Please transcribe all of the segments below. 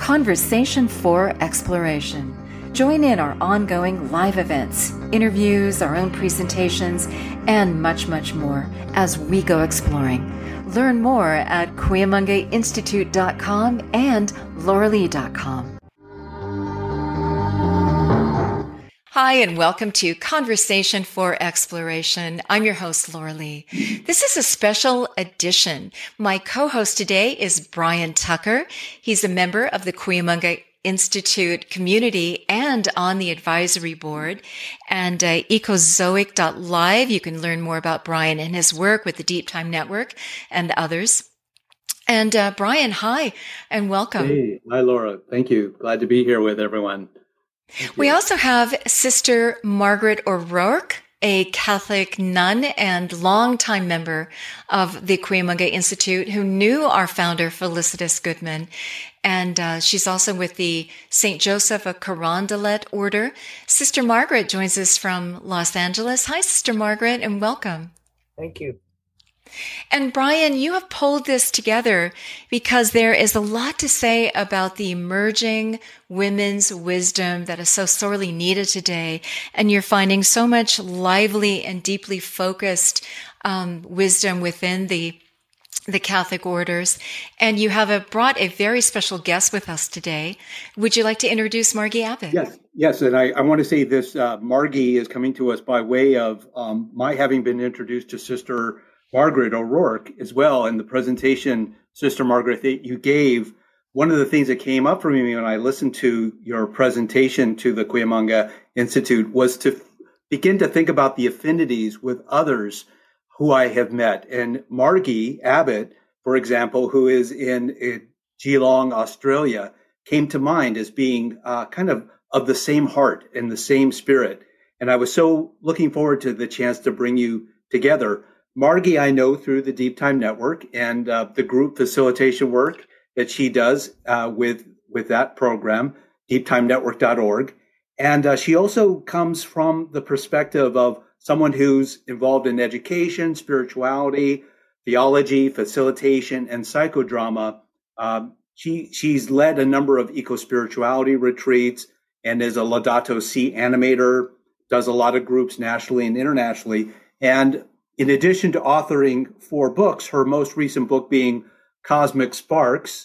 Conversation for Exploration. Join in our ongoing live events, interviews, our own presentations, and much, much more as we go exploring. Learn more at CuyamangaInstitute.com and lauralee.com. Hi, and welcome to Conversation for Exploration. I'm your host, Laura Lee. This is a special edition. My co-host today is Brian Tucker. He's a member of the Cuyamanga Institute community and on the advisory board. And ecozoic.live, you can learn more about Brian and his work with the Deep Time Network and others. And Brian, hi, and welcome. Hey, hi, Laura. Thank you. Glad to be here with everyone. We also have Sister Margaret O'Rourke, a Catholic nun and longtime member of the Cuyamanga Institute, who knew our founder, Felicitas Goodman. And she's also with the St. Joseph of Carondelet Order. Sister Margaret joins us from Los Angeles. Hi, Sister Margaret, and welcome. Thank you. And Brian, you have pulled this together because there is a lot to say about the emerging women's wisdom that is so sorely needed today. And you're finding so much lively and deeply focused wisdom within the Catholic orders. And you have brought a very special guest with us today. Would you like to introduce Margie Abbott? Yes. And I want to say this, Margie is coming to us by way of my having been introduced to Sister Margaret O'Rourke as well. In the presentation, Sister Margaret, that you gave, one of the things that came up for me when I listened to your presentation to the Cuyamanga Institute was to begin to think about the affinities with others who I have met. And Margie Abbott, for example, who is in Geelong, Australia, came to mind as being kind of the same heart and the same spirit. And I was so looking forward to the chance to bring you together. Margie, I know through the Deep Time Network and the group facilitation work that she does with that program, deeptimenetwork.org. And she also comes from the perspective of someone who's involved in education, spirituality, theology, facilitation, and psychodrama. She's led a number of eco-spirituality retreats and is a Laudato Si animator, does a lot of groups nationally and internationally. And in addition to authoring 4 books, her most recent book being Cosmic Sparks,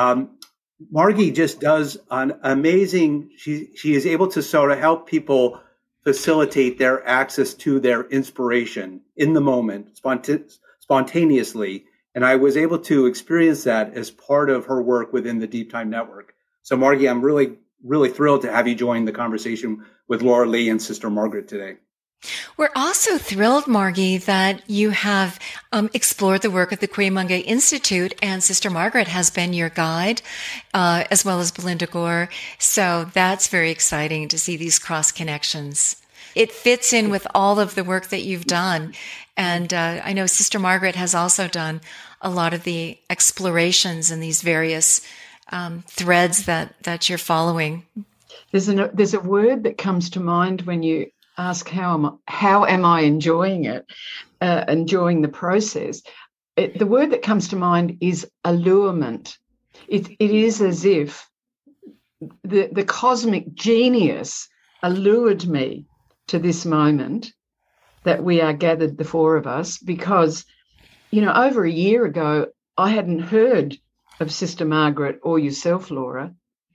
Margie just does an amazing, she is able to sort of help people facilitate their access to their inspiration in the moment, spontaneously. And I was able to experience that as part of her work within the Deep Time Network. So Margie, I'm really, really thrilled to have you join the conversation with Laura Lee and Sister Margaret today. We're also thrilled, Margie, that you have explored the work of the Cuyamanga Institute, and Sister Margaret has been your guide, as well as Belinda Gore. So that's very exciting to see these cross connections. It fits in with all of the work that you've done. And I know Sister Margaret has also done a lot of the explorations in these various threads that you're following. There's a word that comes to mind when you ask how am I enjoying it, enjoying the process. The word that comes to mind is allurement. It is as if the cosmic genius allured me to this moment that we are gathered, the 4 of us, because, over a year ago, I hadn't heard of Sister Margaret or yourself, Laura,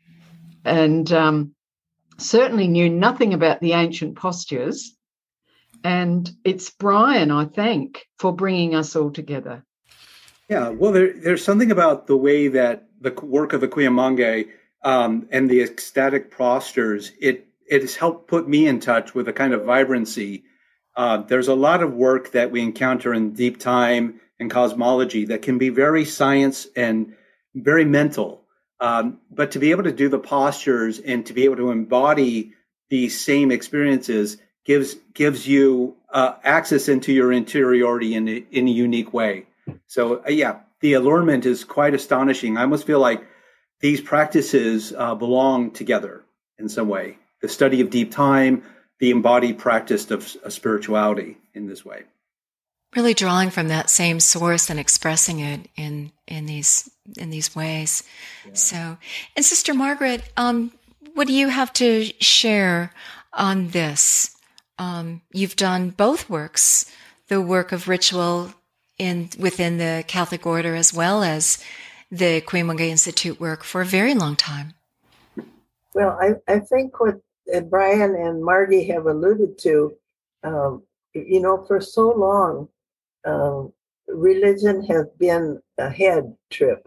and certainly knew nothing about the ancient postures. And it's Brian, I thank, for bringing us all together. Yeah, well, there's something about the way that the work of the Cuyamanga and the ecstatic postures, it has helped put me in touch with a kind of vibrancy. There's a lot of work that we encounter in deep time and cosmology that can be very science and very mental. But to be able to do the postures and to be able to embody these same experiences gives you access into your interiority in a unique way. So, the allurement is quite astonishing. I almost feel like these practices belong together in some way. The study of deep time, the embodied practice of spirituality in this way. Really drawing from that same source and expressing it in these in these ways. Yeah. So, and Sister Margaret, what do you have to share on this? You've done both works, the work of ritual within the Catholic Order as well as the Cuyamonga Institute work for a very long time. Well, I think what Brian and Margie have alluded to, for so long, religion has been a head trip.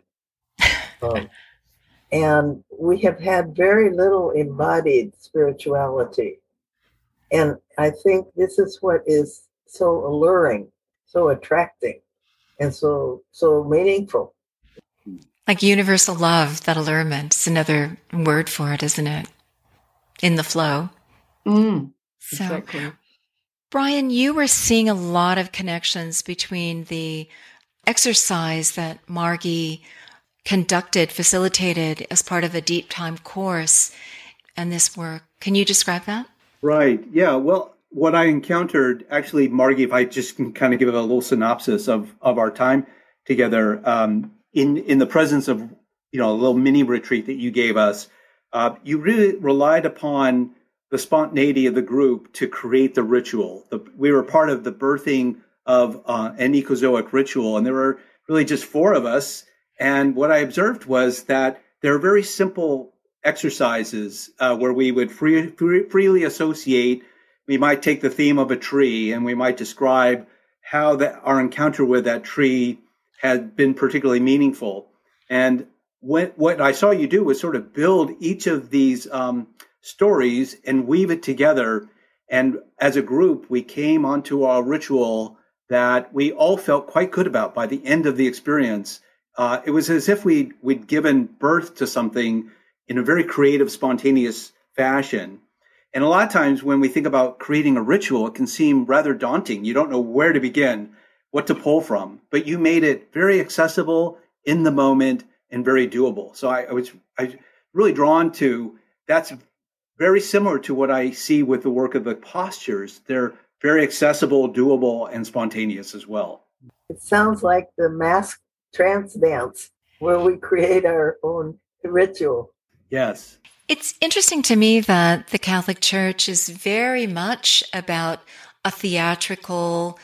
And we have had very little embodied spirituality. And I think this is what is so alluring, so attracting, and so meaningful. Like universal love, that allurement is another word for it, isn't it? In the flow. Exactly. Brian, you were seeing a lot of connections between the exercise that Margie conducted, facilitated as part of a deep time course and this work. Can you describe that? Right. Yeah. Well, what I encountered, actually, Margie, if I just can kind of give a little synopsis of our time together, in the presence of, a little mini retreat that you gave us, you really relied upon the spontaneity of the group to create the ritual. We were part of the birthing of an ecozoic ritual, and there were really just four of us. And what I observed was that there are very simple exercises where we would freely associate. We might take the theme of a tree, and we might describe how our encounter with that tree had been particularly meaningful. And what I saw you do was sort of build each of these stories and weave it together. And as a group, we came onto our ritual that we all felt quite good about by the end of the experience. It was as if we'd given birth to something in a very creative, spontaneous fashion. And a lot of times when we think about creating a ritual, it can seem rather daunting. You don't know where to begin, what to pull from, but you made it very accessible, in the moment, and very doable. So I was really drawn to, that's very similar to what I see with the work of the postures. They're very accessible, doable, and spontaneous as well. It sounds like the masked trance dance where we create our own ritual. Yes. It's interesting to me that the Catholic Church is very much about a theatrical,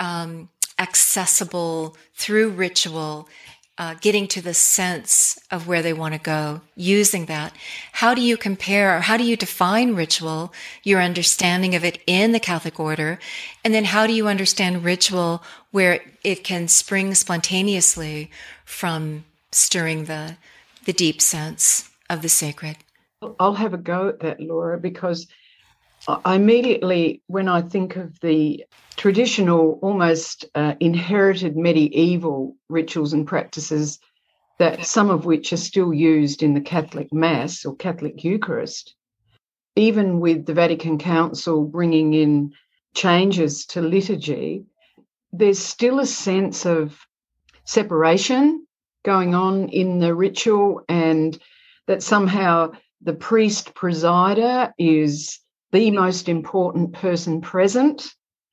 accessible, through ritual, getting to the sense of where they want to go, using that. How do you compare, or how do you define ritual, your understanding of it in the Catholic Order? And then how do you understand ritual where it can spring spontaneously from stirring the deep sense of the sacred? I'll have a go at that, Laura, because I immediately, when I think of the traditional, almost inherited medieval rituals and practices, that some of which are still used in the Catholic Mass or Catholic Eucharist, even with the Vatican Council bringing in changes to liturgy, there's still a sense of separation going on in the ritual, and that somehow the priest presider is the most important person present,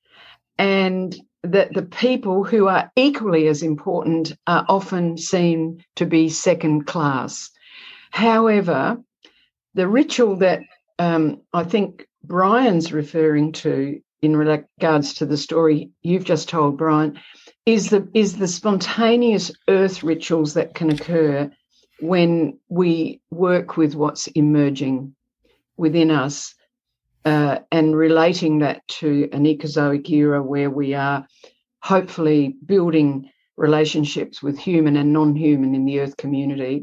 and that the people who are equally as important are often seen to be second class. However, the ritual that I think Brian's referring to in regards to the story you've just told, Brian, is the spontaneous earth rituals that can occur when we work with what's emerging within us, and relating that to an ecozoic era where we are hopefully building relationships with human and non-human in the earth community.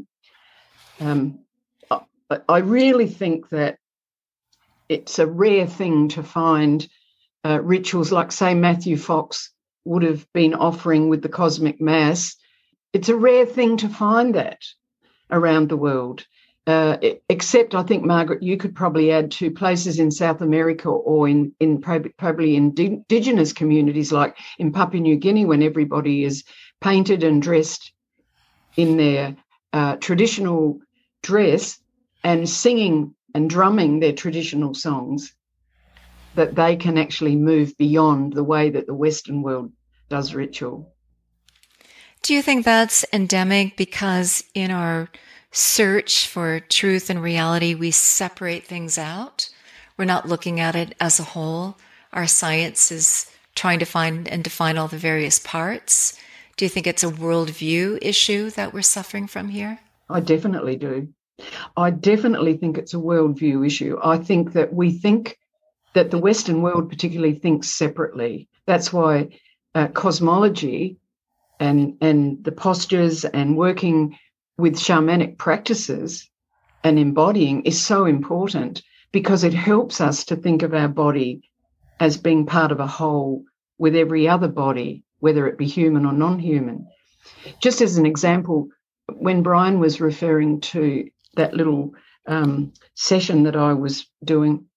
I really think that it's a rare thing to find rituals like, say, Matthew Fox would have been offering with the Cosmic Mass. It's a rare thing to find that around the world. Except, I think, Margaret, you could probably add to places in South America or in probably indigenous communities like in Papua New Guinea, when everybody is painted and dressed in their traditional dress and singing and drumming their traditional songs, that they can actually move beyond the way that the Western world does ritual. Do you think that's endemic because in our search for truth and reality, we separate things out? We're not looking at it as a whole. Our science is trying to find and define all the various parts. Do you think it's a worldview issue that we're suffering from here? I definitely do. I definitely think it's a worldview issue. I think that we think that the Western world particularly thinks separately. That's why cosmology and the postures and working with shamanic practices and embodying is so important, because it helps us to think of our body as being part of a whole with every other body, whether it be human or non-human. Just as an example, when Brian was referring to that little session that I was doing,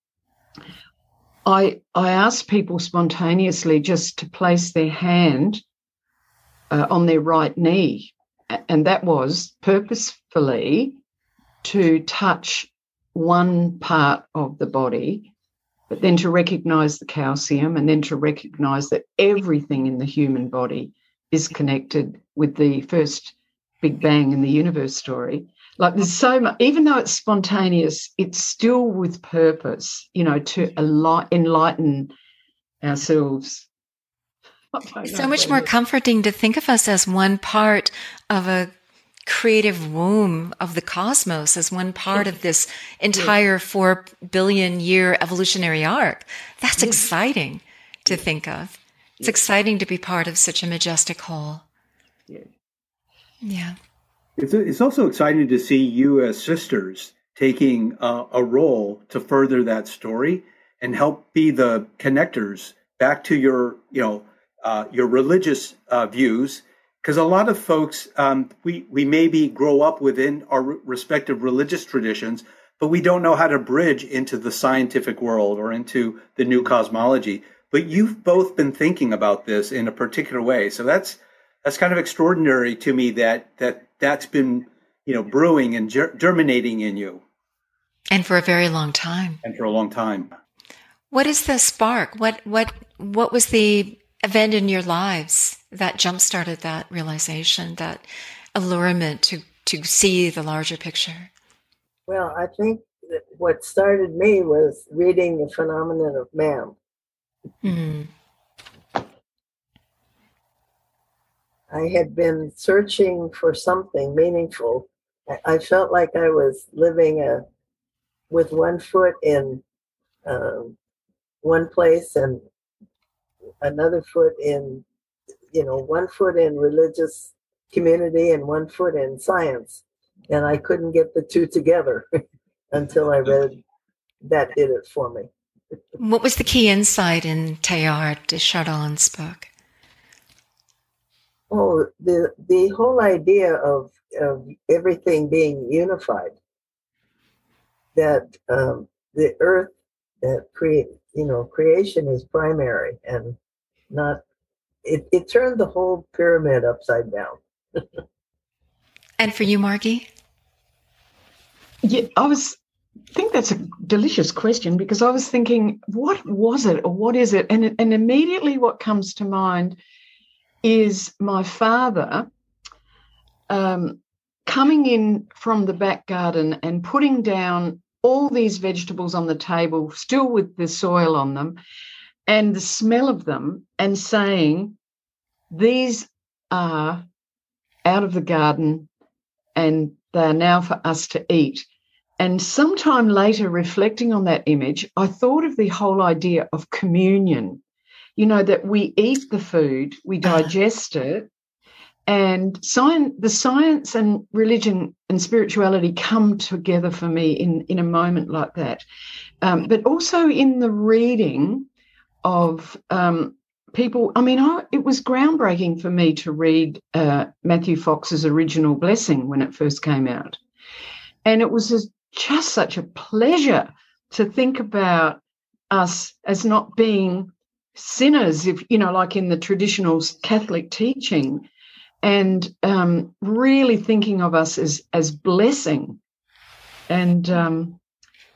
I asked people spontaneously just to place their hand on their right knee, and that was purposefully to touch one part of the body, but then to recognise the calcium, and then to recognise that everything in the human body is connected with the first Big Bang in the universe story. Like, there's so much, even though it's spontaneous, it's still with purpose, to enlighten ourselves. So much more comforting to think of us as one part of a creative womb of the cosmos, as one part of this entire 4 billion year evolutionary arc. That's exciting to think of. It's exciting to be part of such a majestic whole. Yeah. It's also exciting to see you as sisters taking a role to further that story and help be the connectors back to your religious views. Because a lot of folks, we maybe grow up within our respective religious traditions, but we don't know how to bridge into the scientific world or into the new cosmology. But you've both been thinking about this in a particular way. So that's kind of extraordinary to me that's been, brewing and germinating in you. And for a very long time. What is the spark? What was the event in your lives that jump-started that realization, that allurement to see the larger picture? Well, I think that what started me was reading The Phenomenon of Man. Mm-hmm. I had been searching for something meaningful. I felt like I was living with one foot in one place and another foot in, one foot in religious community and one foot in science. And I couldn't get the two together until I read That Did It For Me. What was the key insight in Teilhard de Chardin's book? Oh, the whole idea of everything being unified, that the earth, that creation is primary and not, it turned the whole pyramid upside down. And for you, Margie? Yeah, I think that's a delicious question, because I was thinking, what was it or what is it? And immediately what comes to mind is my father coming in from the back garden and putting down all these vegetables on the table, still with the soil on them, and the smell of them, and saying, these are out of the garden and they are now for us to eat. And sometime later, reflecting on that image, I thought of the whole idea of communion. That we eat the food, we digest it, and the science and religion and spirituality come together for me in a moment like that. But also in the reading of people, it was groundbreaking for me to read Matthew Fox's Original Blessing when it first came out. And it was just such a pleasure to think about us as not being sinners, like in the traditional Catholic teaching, and really thinking of us as blessing. And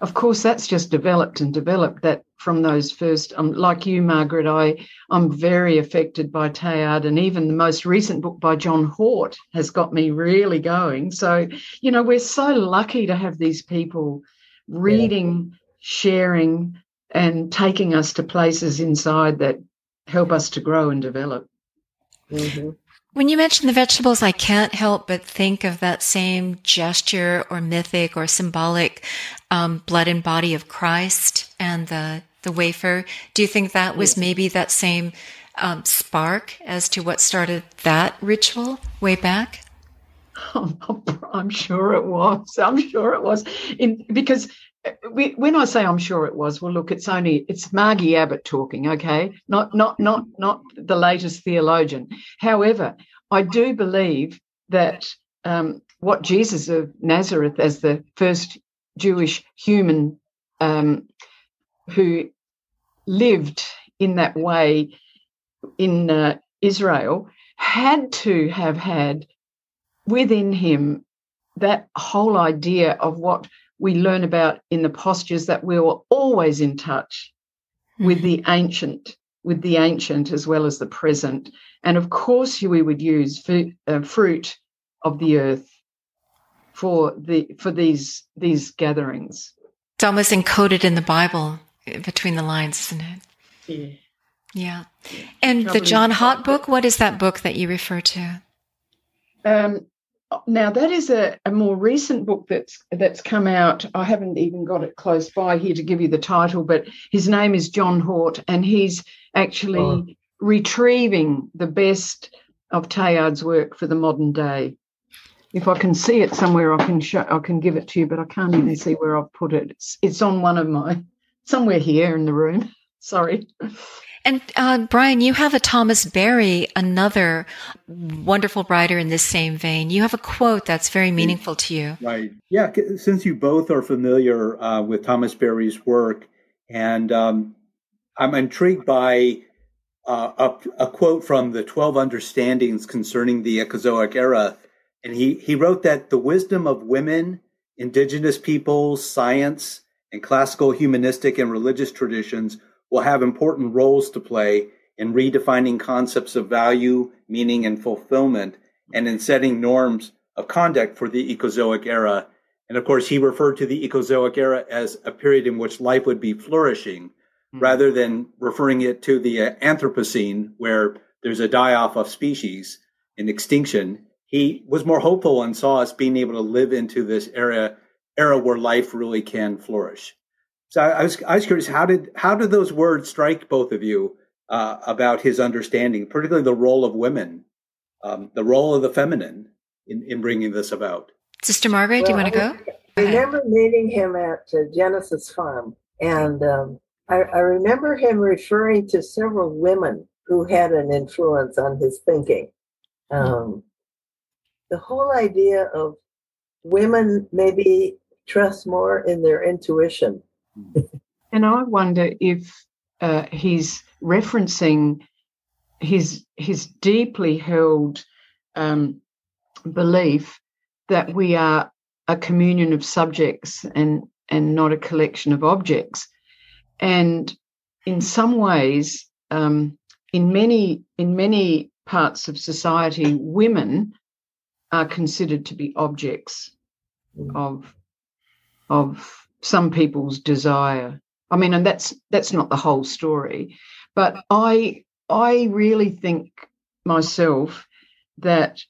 of course, that's just developed and developed. That from those first, like you, Margaret, I'm very affected by Teilhard, and even the most recent book by John Hort has got me really going. So, we're so lucky to have these people reading, sharing, and taking us to places inside that help us to grow and develop. Mm-hmm. When you mention the vegetables, I can't help but think of that same gesture or mythic or symbolic blood and body of Christ and the wafer. Do you think that was maybe that same spark as to what started that ritual way back? I'm sure it was. Because when I say I'm sure it was, well, look, it's Margie Abbott talking, okay? Not the latest theologian. However, I do believe that what Jesus of Nazareth, as the first Jewish human who lived in that way in Israel, had to have had within him that whole idea of what we learn about in the postures, that we were always in touch with the ancient as well as the present. And of course, we would use fruit of the earth for these gatherings. It's almost encoded in the Bible between the lines, isn't it? Yeah. And the John Hott book, what is that book that you refer to? Now, that is a more recent book that's come out. I haven't even got it close by here to give you the title, but his name is John Hort, and he's actually retrieving the best of Teilhard's work for the modern day. If I can see it somewhere, I can give it to you, but I can't even see where I've put it. It's on one of somewhere here in the room. Sorry. And Brian, you have a Thomas Berry, another wonderful writer in this same vein. You have a quote that's very meaningful to you. Right. Yeah, since you both are familiar with Thomas Berry's work, and I'm intrigued by a quote from the 12 Understandings concerning the Ecozoic era. And he wrote that the wisdom of women, indigenous peoples, science, and classical humanistic and religious traditions will have important roles to play in redefining concepts of value, meaning, and fulfillment, and in setting norms of conduct for the Ecozoic era. And of course, he referred to the Ecozoic era as a period in which life would be flourishing, rather than referring it to the Anthropocene, where there's a die-off of species and extinction. He was more hopeful and saw us being able to live into this era where life really can flourish. So I was curious, how did those words strike both of you about his understanding, particularly the role of women, the role of the feminine in bringing this about? Sister Margaret, do you want to go? I remember meeting him at Genesis Farm, and I remember him referring to several women who had an influence on his thinking. The whole idea of women maybe trust more in their intuition. And I wonder if he's referencing his deeply held belief that we are a communion of subjects and not a collection of objects. And in some ways, in many parts of society, women are considered to be objects of some people's desire. I mean, and that's not the whole story, but I really think myself that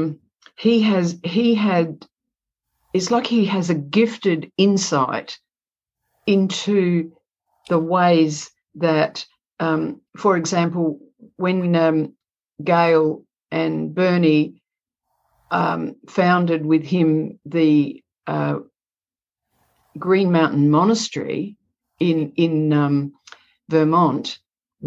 it's like he has a gifted insight into the ways that, for example, when Gail and Bernie founded with him the Green Mountain Monastery in Vermont,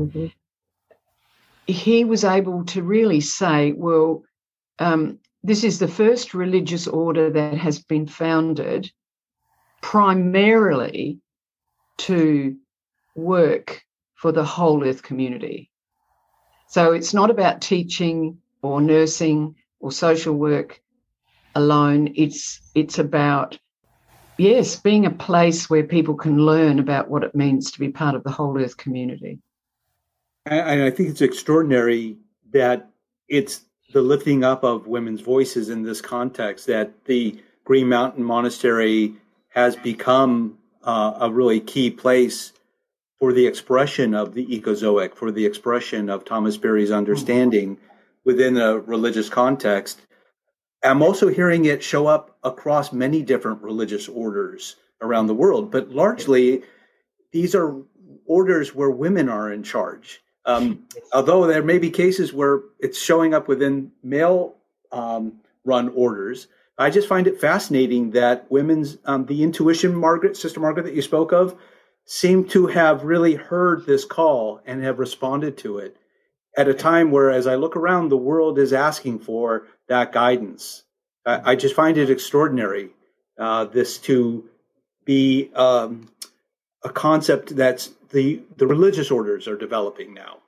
he was able to really say, well, this is the first religious order that has been founded primarily to work for the whole earth community. So it's not about teaching or nursing or social work alone. It's about yes, being a place where people can learn about what it means to be part of the whole earth community. And I think it's extraordinary that it's the lifting up of women's voices in this context, that the Green Mountain Monastery has become a really key place for the expression of the ecozoic, for the expression of Thomas Berry's understanding within a religious context. I'm also hearing it show up across many different religious orders around the world, but largely these are orders where women are in charge. Although there may be cases where it's showing up within male run orders, I just find it fascinating that women's, the intuition, Sister Margaret, that you spoke of, seem to have really heard this call and have responded to it at a time where, as I look around, the world is asking for that guidance. I just find it extraordinary, this to be a concept that's the religious orders are developing now.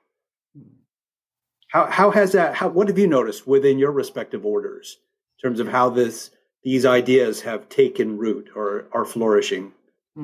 How has that? What have you noticed within your respective orders in terms of how these ideas have taken root or are flourishing?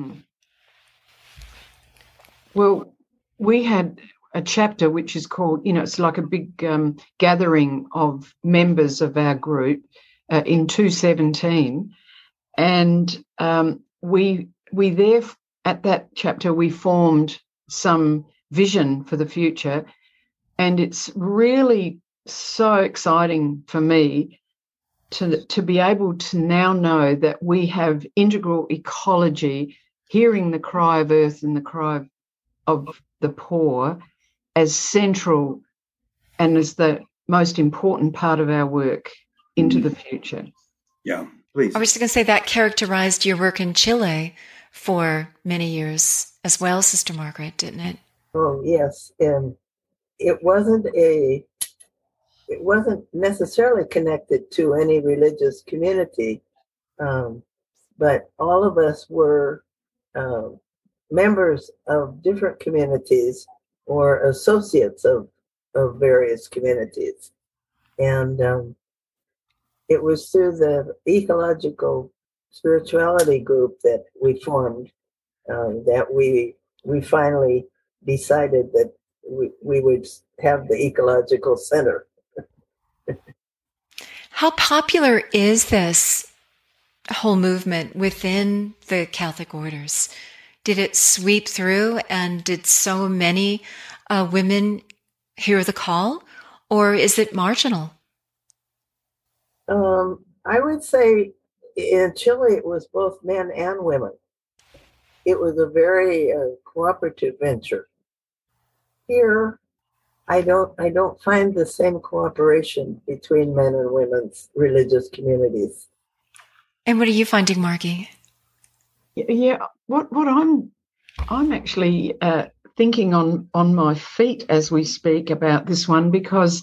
Well, we had a chapter which is called, it's like a big gathering of members of our group in 2017, and we there at that chapter we formed some vision for the future, and it's really so exciting for me to be able to now know that we have integral ecology, hearing the cry of earth and the cry of the poor as central and as the most important part of our work into the future. Yeah, please. I was just going to say that characterized your work in Chile for many years as well, Sister Margaret, didn't it? Oh, yes. And it wasn't necessarily connected to any religious community, but all of us were members of different communities or associates of various communities. And it was through the ecological spirituality group that we formed that we finally decided that we would have the ecological center. How popular is this whole movement within the Catholic orders? Did it sweep through, and did so many women hear the call, or is it marginal? I would say in Chile it was both men and women. It was a very cooperative venture. Here, I don't find the same cooperation between men and women's religious communities. And what are you finding, Margie? Yeah, what I'm actually thinking on my feet as we speak about this one, because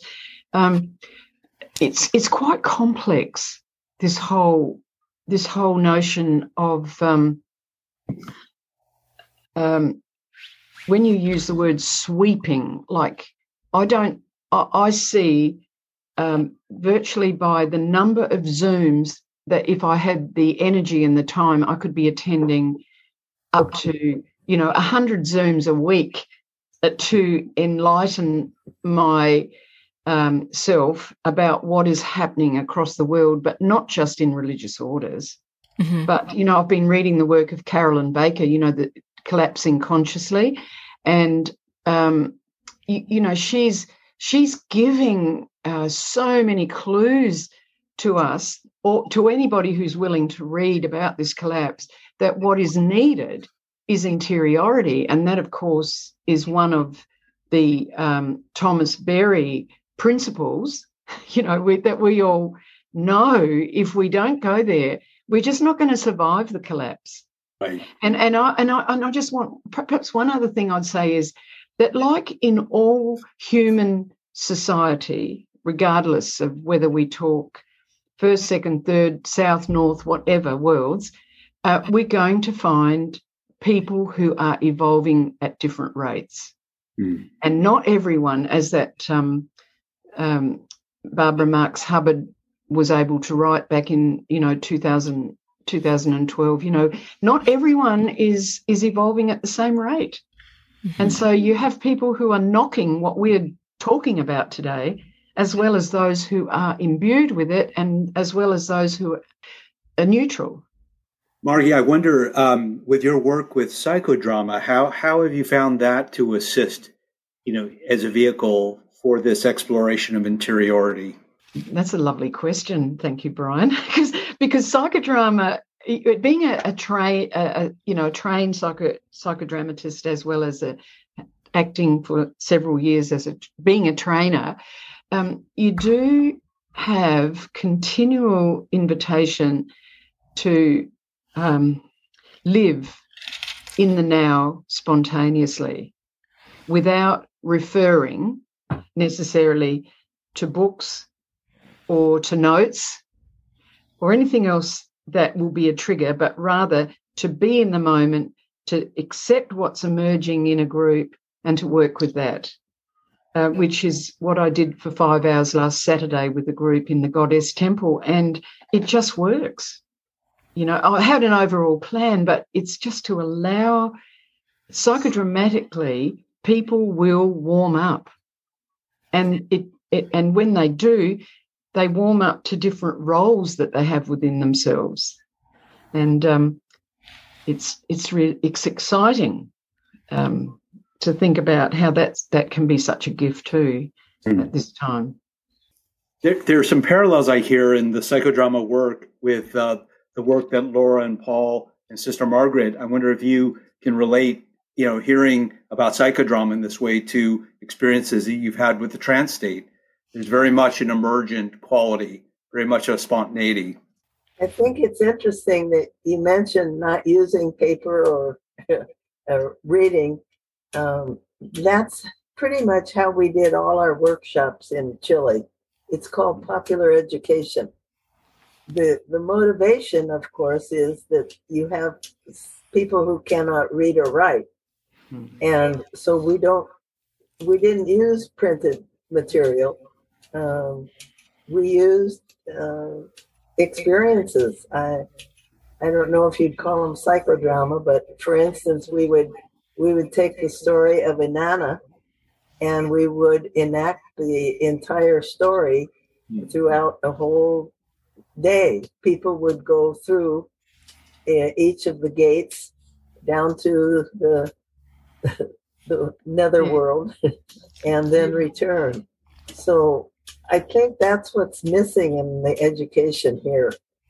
it's quite complex. This whole notion of when you use the word sweeping, like I see virtually by the number of Zooms that if I had the energy and the time, I could be attending up to, 100 Zooms a week to enlighten my self about what is happening across the world, but not just in religious orders. Mm-hmm. But, I've been reading the work of Carolyn Baker, the Collapsing Consciously, and, she's giving so many clues to us, or to anybody who's willing to read about this collapse, that what is needed is interiority. And that, of course, is one of the Thomas Berry principles, that we all know if we don't go there, we're just not going to survive the collapse. Right. And I just want, perhaps one other thing I'd say is that, like in all human society, regardless of whether we talk first, second, third, south, north, whatever worlds, we're going to find people who are evolving at different rates. Mm. And not everyone, as that Barbara Marx Hubbard was able to write back in, 2000, 2012. Not everyone is evolving at the same rate. Mm-hmm. And so you have people who are knocking what we're talking about today, as well as those who are imbued with it, and as well as those who are neutral. Margie, I wonder, with your work with psychodrama, how have you found that to assist, as a vehicle for this exploration of interiority? That's a lovely question. Thank you, Brian. because psychodrama, being a trained psychodramatist, as well as acting for several years as being a trainer, you do have continual invitation to live in the now spontaneously, without referring necessarily to books or to notes or anything else that will be a trigger, but rather to be in the moment, to accept what's emerging in a group and to work with that, which is what I did for 5 hours last Saturday with a group in the Goddess Temple, and it just works. I had an overall plan, but it's just to allow psychodramatically people will warm up, and and when they do, they warm up to different roles that they have within themselves, and it's exciting to think about how that can be such a gift too at this time. There are some parallels I hear in the psychodrama work with the work that Laura and Paul and Sister Margaret. I wonder if you can relate, hearing about psychodrama in this way to experiences that you've had with the trance state. There's very much an emergent quality, very much a spontaneity. I think it's interesting that you mentioned not using paper or reading. That's pretty much how we did all our workshops in Chile. It's called popular education. The motivation, of course, is that you have people who cannot read or write. Mm-hmm. And so we didn't use printed material. We used experiences. I don't know if you'd call them psychodrama, but for instance, we would take the story of Inanna and we would enact the entire story throughout a whole day. People would go through each of the gates down to the netherworld and then return. So I think that's what's missing in the education here.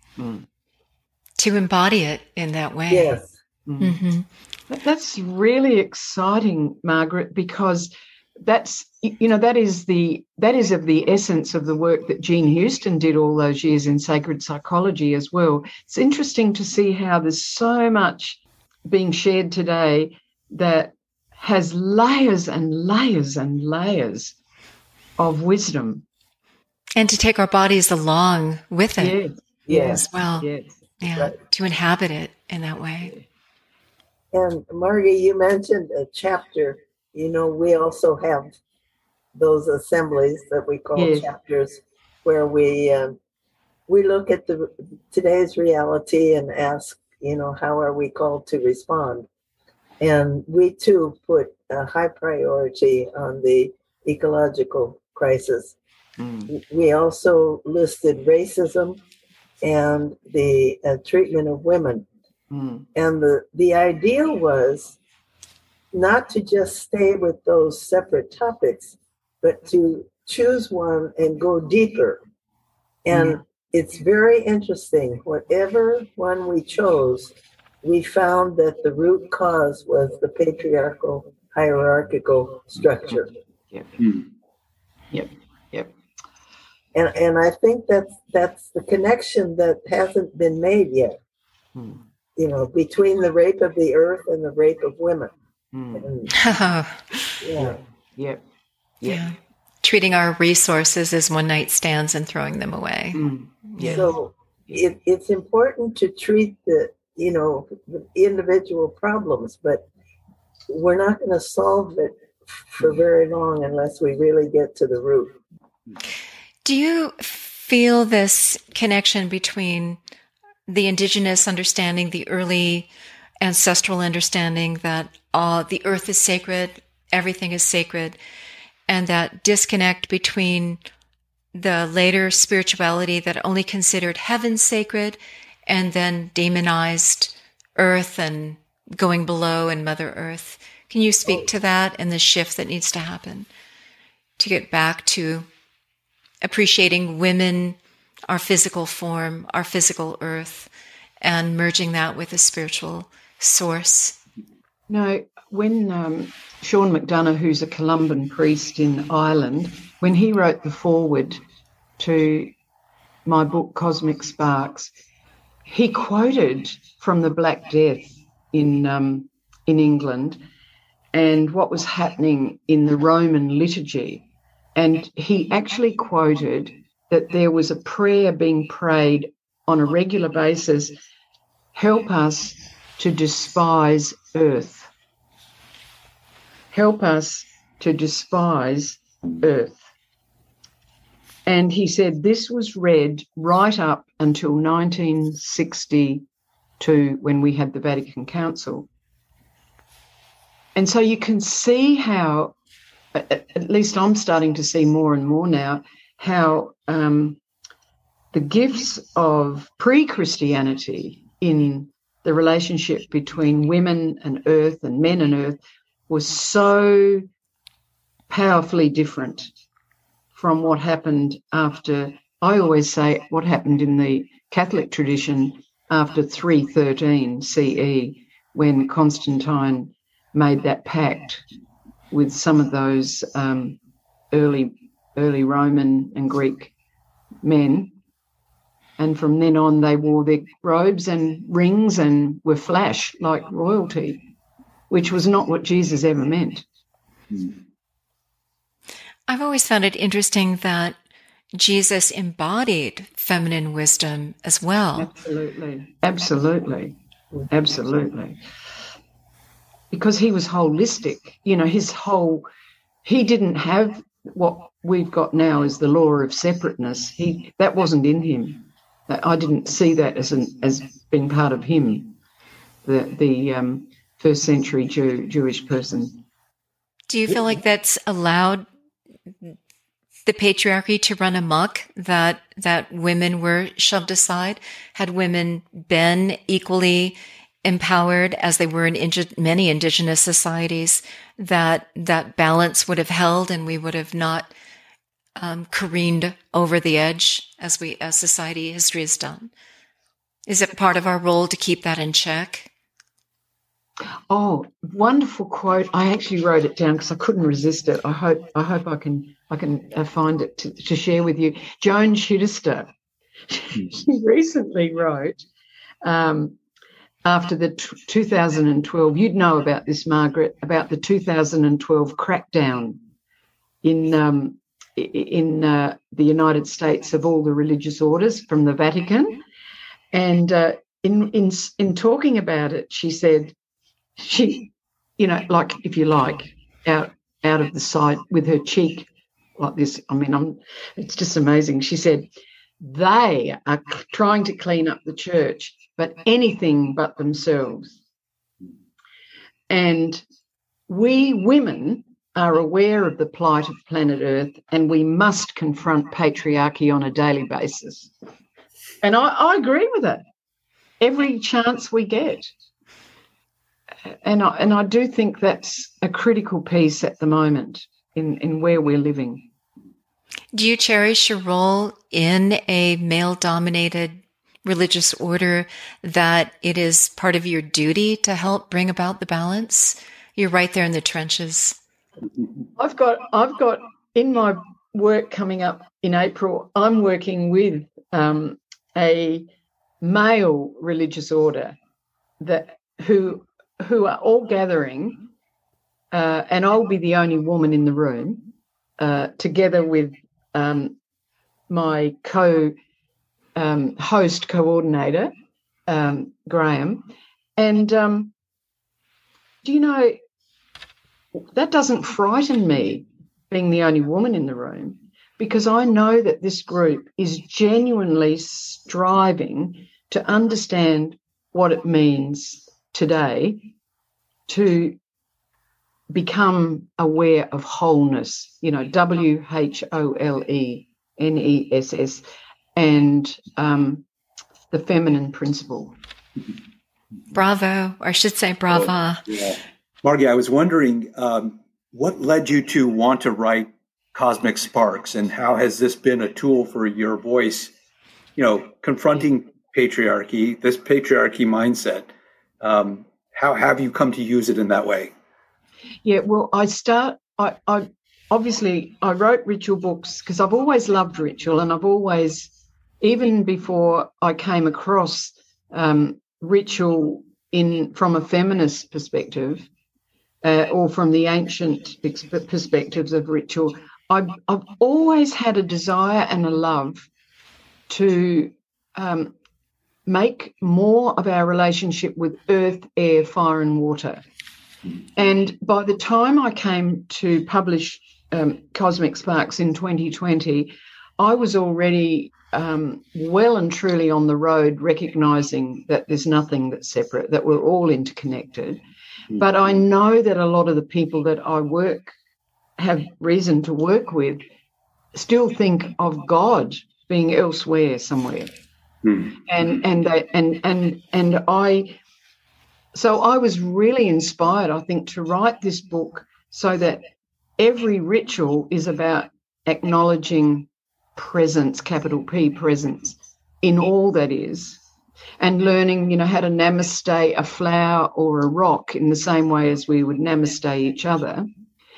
To embody it in that way. Yes. Mm-hmm. That's really exciting, Margaret, because that is of the essence of the work that Jean Houston did all those years in sacred psychology as well. It's interesting to see how there's so much being shared today that has layers and layers and layers of wisdom. And to take our bodies along with it yes. as well. Yes. Yeah, right. To inhabit it in that way. And Margie, you mentioned a chapter. We also have those assemblies that we call chapters, where we look at today's reality and ask, how are we called to respond? And we too put a high priority on the ecological crisis. We also listed racism and the treatment of women. And the idea was not to just stay with those separate topics, but to choose one and go deeper. And it's very interesting. Whatever one we chose, we found that the root cause was the patriarchal, hierarchical structure. Yep. And I think that's the connection that hasn't been made yet. Between the rape of the earth and the rape of women. And, yeah. Treating our resources as one-night stands and throwing them away. So it's important to treat the individual problems, but we're not going to solve it for very long unless we really get to the root. Do you feel this connection between the indigenous understanding, the early ancestral understanding that the earth is sacred, everything is sacred, and that disconnect between the later spirituality that only considered heaven sacred and then demonized earth and going below in Mother Earth. Can you speak to that and the shift that needs to happen to get back to appreciating women, our physical form, our physical earth, and merging that with a spiritual source? No, when Sean McDonough, who's a Columban priest in Ireland, when he wrote the foreword to my book Cosmic Sparks, he quoted from the Black Death in England and what was happening in the Roman liturgy. And he actually quoted that there was a prayer being prayed on a regular basis, help us to despise earth. Help us to despise earth. And he said this was read right up until 1962 when we had the Vatican Council. And so you can see how, at least I'm starting to see more and more now, how the gifts of pre-Christianity in the relationship between women and earth and men and earth was so powerfully different from what happened after, I always say, what happened in the Catholic tradition after 313 CE, when Constantine made that pact with some of those early Roman and Greek men. And from then on, they wore their robes and rings and were flash like royalty, which was not what Jesus ever meant. I've always found it interesting that Jesus embodied feminine wisdom as well. Absolutely, absolutely, absolutely. Because he was holistic. You know, he didn't have what we've got now as the law of separateness. That wasn't in him. I didn't see that as being part of him, the first century Jewish person. Do you feel like that's allowed the patriarchy to run amok, that women were shoved aside? Had women been equally empowered as they were in many indigenous societies, that balance would have held and we would have not careened over the edge as society history has done? Is it part of our role to keep that in check? Oh, wonderful quote! I actually wrote it down because I couldn't resist it. I hope I can find it to share with you. Joan Chittister, she recently wrote after the 2012. You'd know about this, Margaret, about the 2012 crackdown in the United States of all the religious orders from the Vatican, and in talking about it, she said, like, if you like, out of the sight with her cheek like this. I mean, it's just amazing. She said, they are trying to clean up the church, but anything but themselves. And we women are aware of the plight of planet Earth, and we must confront patriarchy on a daily basis. And I agree with it. Every chance we get. And I do think that's a critical piece at the moment in where we're living. Do you cherish your role in a male-dominated religious order, that it is part of your duty to help bring about the balance? You're right there in the trenches. I've got in my work coming up in April, I'm working with a male religious order who are all gathering, and I'll be the only woman in the room, together with my host coordinator, Graham. And do you know, that doesn't frighten me, being the only woman in the room, because I know that this group is genuinely striving to understand what it means today to become aware of wholeness, WHOLENESS, and the feminine principle. Bravo, or I should say brava. Yeah. Margie, I was wondering, what led you to want to write Cosmic Sparks, and how has this been a tool for your voice, confronting patriarchy, this patriarchy mindset? How have you come to use it in that way? Yeah, well, I obviously wrote ritual books because I've always loved ritual, and I've always, even before I came across ritual from a feminist perspective, or from the ancient perspectives of ritual, I've always had a desire and a love to make more of our relationship with earth, air, fire, and water. And by the time I came to publish Cosmic Sparks in 2020, I was already well and truly on the road, recognising that there's nothing that's separate, that we're all interconnected. But I know that a lot of the people that I have reason to work with still think of God being elsewhere somewhere. So I was really inspired, I think, to write this book so that every ritual is about acknowledging presence, capital P, presence, in all that is, and learning, how to namaste a flower or a rock in the same way as we would namaste each other.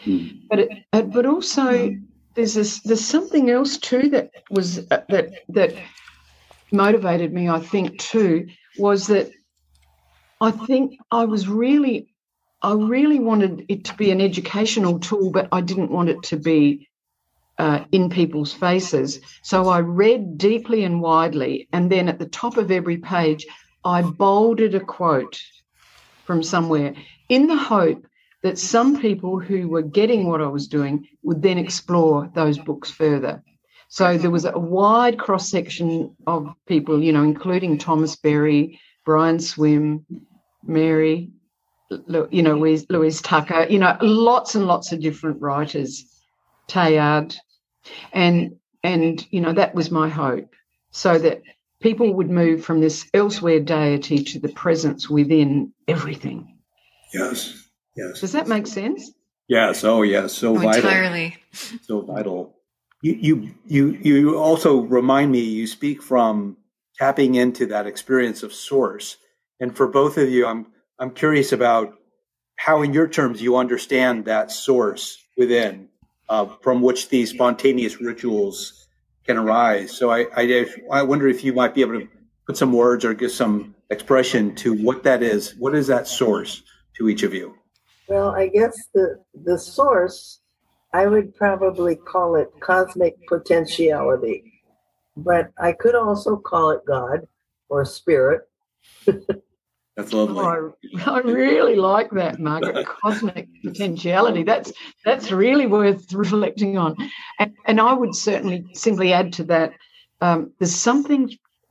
But also there's something else too that was that motivated me, I think, too, was that I think I really wanted it to be an educational tool, but I didn't want it to be in people's faces. So I read deeply and widely, and then at the top of every page, I bolded a quote from somewhere in the hope that some people who were getting what I was doing would then explore those books further. So there was a wide cross-section of people, including Thomas Berry, Brian Swim, Mary, Louise Tucker, lots and lots of different writers, Teilhard, and that was my hope, so that people would move from this elsewhere deity to the presence within everything. Yes. Does that make sense? Yes. Oh, yes. So vital. Entirely. So vital. You also remind me, you speak from tapping into that experience of source. And for both of you, I'm curious about how, in your terms, you understand that source within, from which these spontaneous rituals can arise. So I wonder if you might be able to put some words or give some expression to what that is. What is that source to each of you? Well, I guess the source, I would probably call it cosmic potentiality, but I could also call it God or spirit. That's lovely. Oh, I really like that, Margaret. Cosmic potentiality. That's really worth reflecting on. And I would certainly simply add to that, there's something,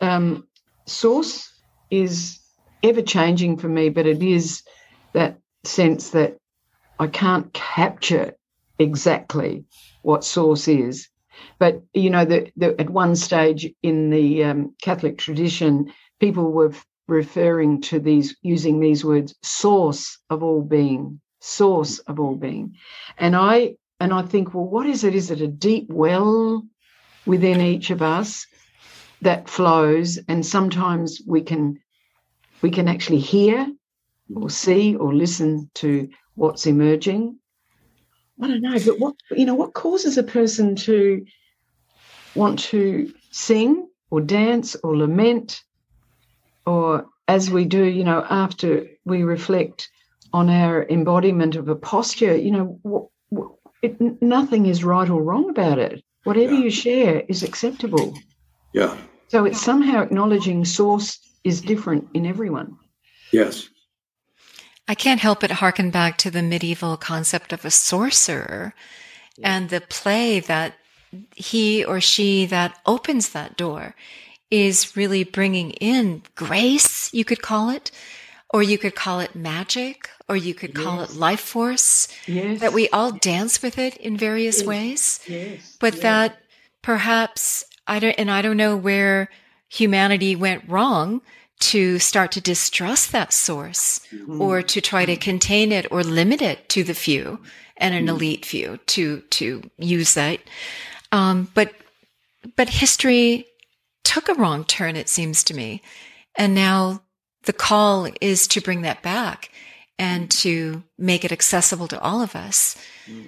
source is ever changing for me, but it is that sense that I can't capture exactly what source is. But, at one stage in the Catholic tradition, people were referring to using these words, source of all being. And I think, well, what is it? Is it a deep well within each of us that flows? And sometimes we can actually hear or see or listen to what's emerging. I don't know, but what causes a person to want to sing or dance or lament, or as we do, after we reflect on our embodiment of a posture, nothing is right or wrong about it. Whatever you share is acceptable. Yeah. So it's somehow acknowledging source is different in everyone. Yes. I can't help but hearken back to the medieval concept of a sorcerer and the play that he or she that opens that door is really bringing in grace, you could call it, or you could call it magic, or you could call it life force, that we all dance with it in various ways, but that perhaps, I don't know where humanity went wrong to start to distrust that source or to try to contain it or limit it to the few and an elite few to use that. But history took a wrong turn, it seems to me. And now the call is to bring that back and to make it accessible to all of us.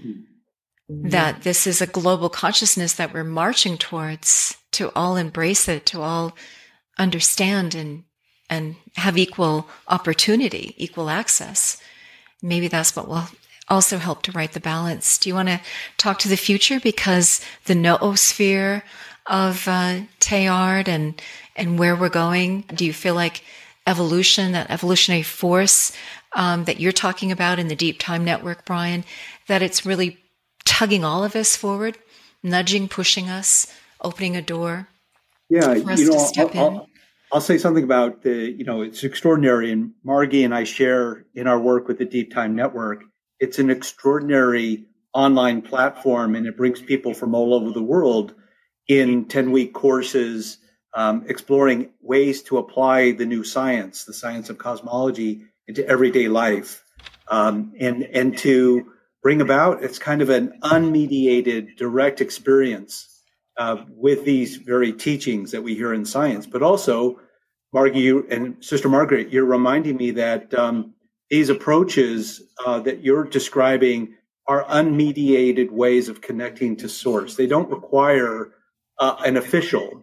That this is a global consciousness that we're marching towards, to all embrace it, to all understand and have equal opportunity, equal access. Maybe that's what will also help to right the balance. Do you want to talk to the future? Because the noosphere of Teilhard and where we're going, do you feel like evolution, that evolutionary force that you're talking about in the Deep Time Network, Brian, that it's really tugging all of us forward, nudging, pushing us, opening a door for us to step in? I'll say something about it's extraordinary. And Margie and I share in our work with the Deep Time Network. It's an extraordinary online platform, and it brings people from all over the world in 10-week courses, exploring ways to apply the new science, the science of cosmology, into everyday life, and to bring about, it's kind of an unmediated, direct experience with these very teachings that we hear in science. But also, Margie, you and Sister Margaret, you're reminding me that these approaches that you're describing are unmediated ways of connecting to source. They don't require an official.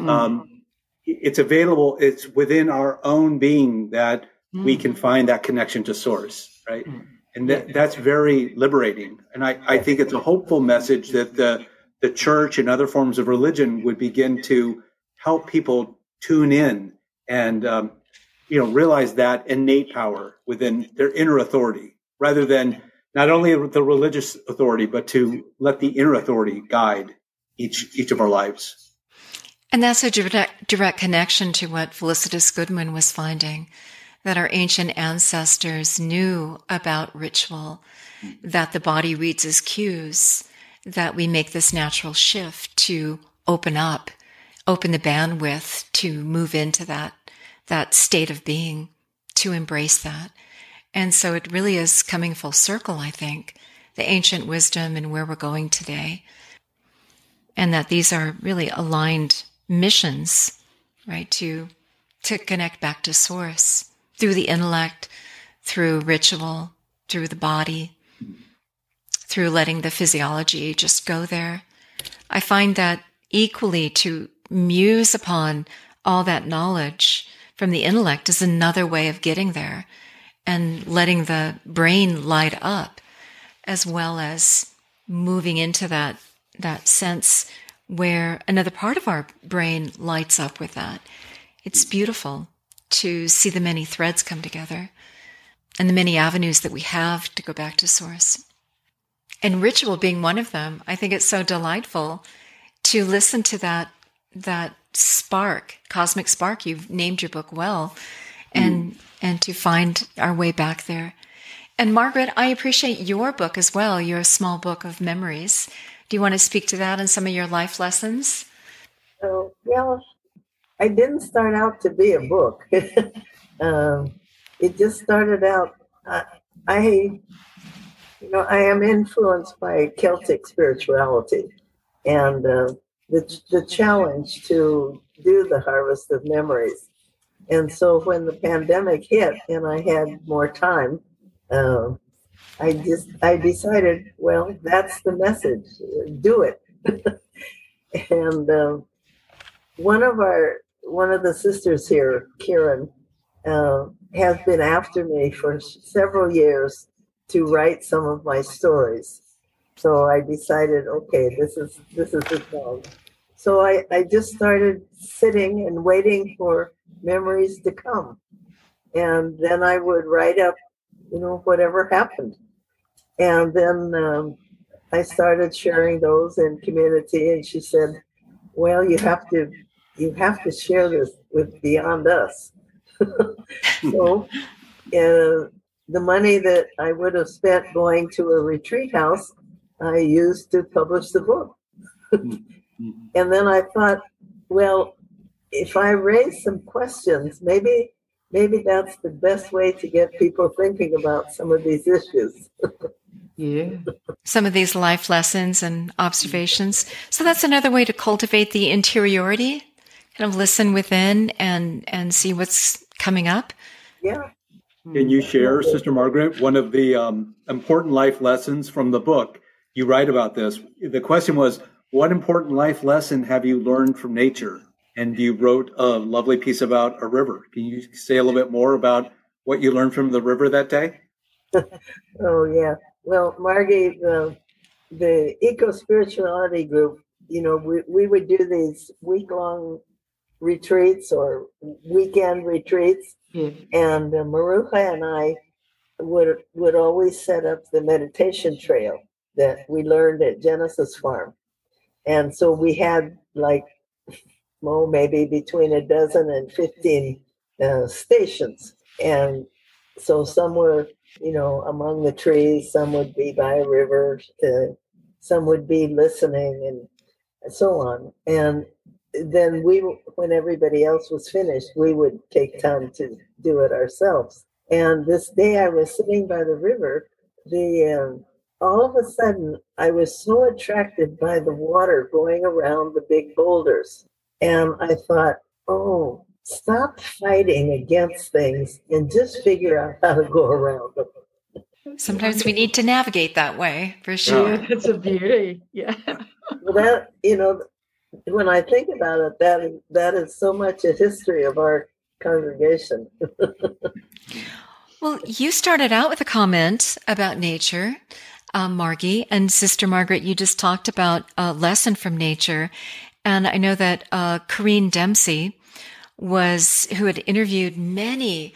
It's available. It's within our own being that we can find that connection to source, right? And that's very liberating. And I think it's a hopeful message that the church and other forms of religion would begin to help people tune in and realize that innate power within their inner authority, rather than not only the religious authority, but to let the inner authority guide each of our lives. And that's a direct connection to what Felicitas Goodman was finding, that our ancient ancestors knew about ritual, that the body reads as cues, that we make this natural shift to open the bandwidth to move into that state of being, to embrace that. And so it really is coming full circle, I think, the ancient wisdom and where we're going today. And that these are really aligned missions, right, to connect back to source through the intellect, through ritual, through the body, through letting the physiology just go there. I find that equally to muse upon all that knowledge from the intellect is another way of getting there, and letting the brain light up, as well as moving into that sense where another part of our brain lights up with that. It's beautiful to see the many threads come together and the many avenues that we have to go back to source. And ritual being one of them, I think it's so delightful to listen to that spark, cosmic spark. You've named your book well, and to find our way back there. And Margaret, I appreciate your book as well, your small book of memories. Do you want to speak to that and some of your life lessons? Well, I didn't start out to be a book. It just started out, I am influenced by Celtic spirituality, and the challenge to do the harvest of memories. And so when the pandemic hit and I had more time, I decided, well, that's the message. Do it. And one of the sisters here, Kieran, has been after me for several years to write some of my stories. So I decided, okay, this is the song. So I just started sitting and waiting for memories to come. And then I would write up, whatever happened. And then I started sharing those in community. And she said, well, you have to you have to share this with beyond us. So the money that I would have spent going to a retreat house, I used to publish the book. And then I thought, well, if I raise some questions, maybe that's the best way to get people thinking about some of these issues. Yeah. Some of these life lessons and observations. So that's another way to cultivate the interiority, kind of listen within and see what's coming up. Yeah. Can you share, Sister Margaret, one of the important life lessons from the book? You write about this. The question was, what important life lesson have you learned from nature? And you wrote a lovely piece about a river. Can you say a little bit more about what you learned from the river that day? Oh, yeah. Well, Margie, the eco-spirituality group, we would do these week-long retreats or weekend retreats. Yeah. And Maruja and I would always set up the meditation trail that we learned at Genesis Farm. And so we had maybe between a dozen and 15 stations. And so some were, among the trees, some would be by a river, some would be listening and so on. And then when everybody else was finished, we would take time to do it ourselves. And this day I was sitting by the river, all of a sudden I was so attracted by the water going around the big boulders. And I thought, oh, stop fighting against things and just figure out how to go around them. Sometimes we need to navigate that way, for sure. Yeah, it's a beauty. Yeah. Well, that, when I think about it, that is so much a history of our congregation. Well, you started out with a comment about nature, Margie, and Sister Margaret, you just talked about a lesson from nature. And I know that Corinne Dempsey who had interviewed many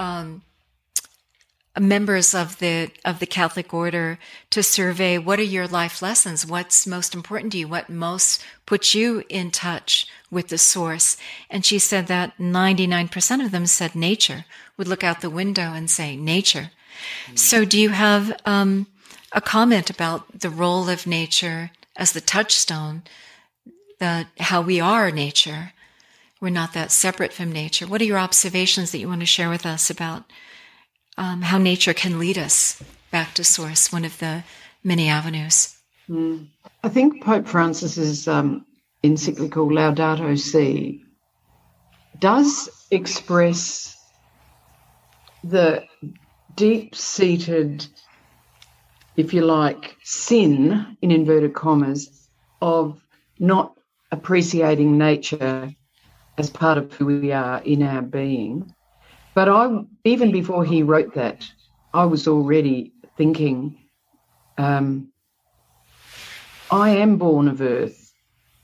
members of the Catholic Order to survey what are your life lessons, what's most important to you, what most puts you in touch with the source. And she said that 99% of them said nature, would look out the window and say nature. Mm-hmm. So do you have a comment about the role of nature as the touchstone, how we are nature? We're not that separate from nature. What are your observations that you want to share with us about how nature can lead us back to source, one of the many avenues? I think Pope Francis's encyclical Laudato Si does express the deep-seated, if you like, sin, in inverted commas, of not appreciating nature as part of who we are in our being. But even before he wrote that, I was already thinking, I am born of earth,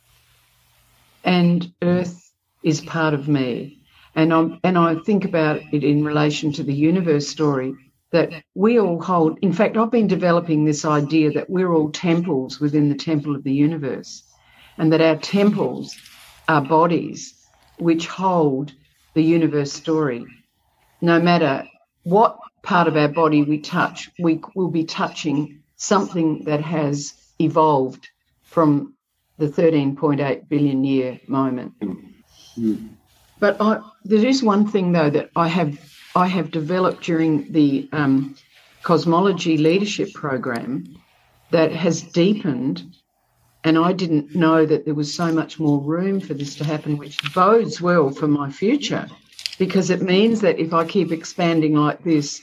and earth is part of me. And I think about it in relation to the universe story, that we all hold, in fact, I've been developing this idea that we're all temples within the temple of the universe, and that our temples are bodies which hold the universe story. No matter what part of our body we touch, we will be touching something that has evolved from the 13.8 billion year moment. But there is one thing, though, that I have developed during the cosmology leadership program that has deepened, and I didn't know that there was so much more room for this to happen, which bodes well for my future, because it means that if I keep expanding like this,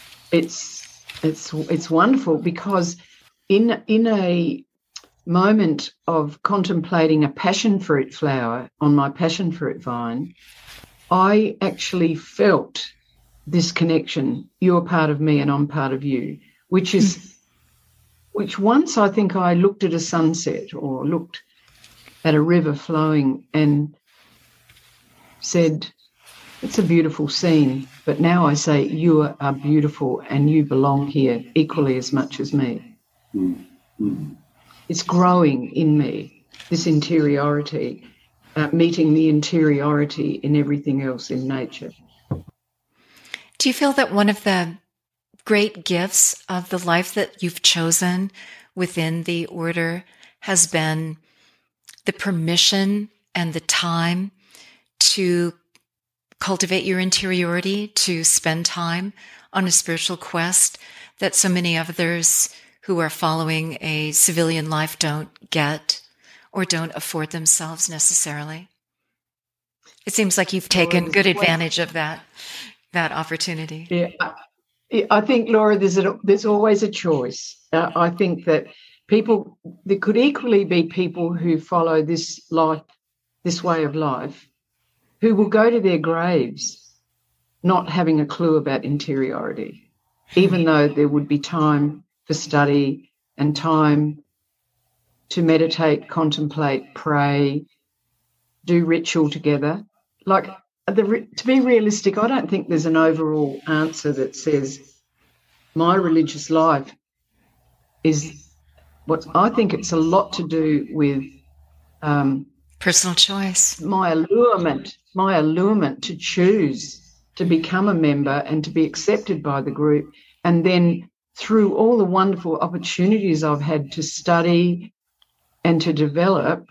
it's wonderful, because in a moment of contemplating a passion fruit flower on my passion fruit vine, I actually felt this connection. You're part of me and I'm part of you, which once I think I looked at a sunset or looked at a river flowing and said, it's a beautiful scene, but now I say you are beautiful and you belong here equally as much as me. Mm-hmm. It's growing in me, this interiority. meeting the interiority in everything else in nature. Do you feel that one of the great gifts of the life that you've chosen within the order has been the permission and the time to cultivate your interiority, to spend time on a spiritual quest that so many others who are following a civilian life don't get or don't afford themselves necessarily? It seems like you've taken good advantage of that opportunity. Yeah, I think, Laura, there's always a choice. I think that there could equally be people who follow this way of life, who will go to their graves not having a clue about interiority, even though there would be time for study and time to meditate, contemplate, pray, do ritual together. Like, to be realistic, I don't think there's an overall answer that says my religious life is what I think. It's a lot to do with personal choice, my allurement to choose to become a member and to be accepted by the group. And then through all the wonderful opportunities I've had to study and to develop,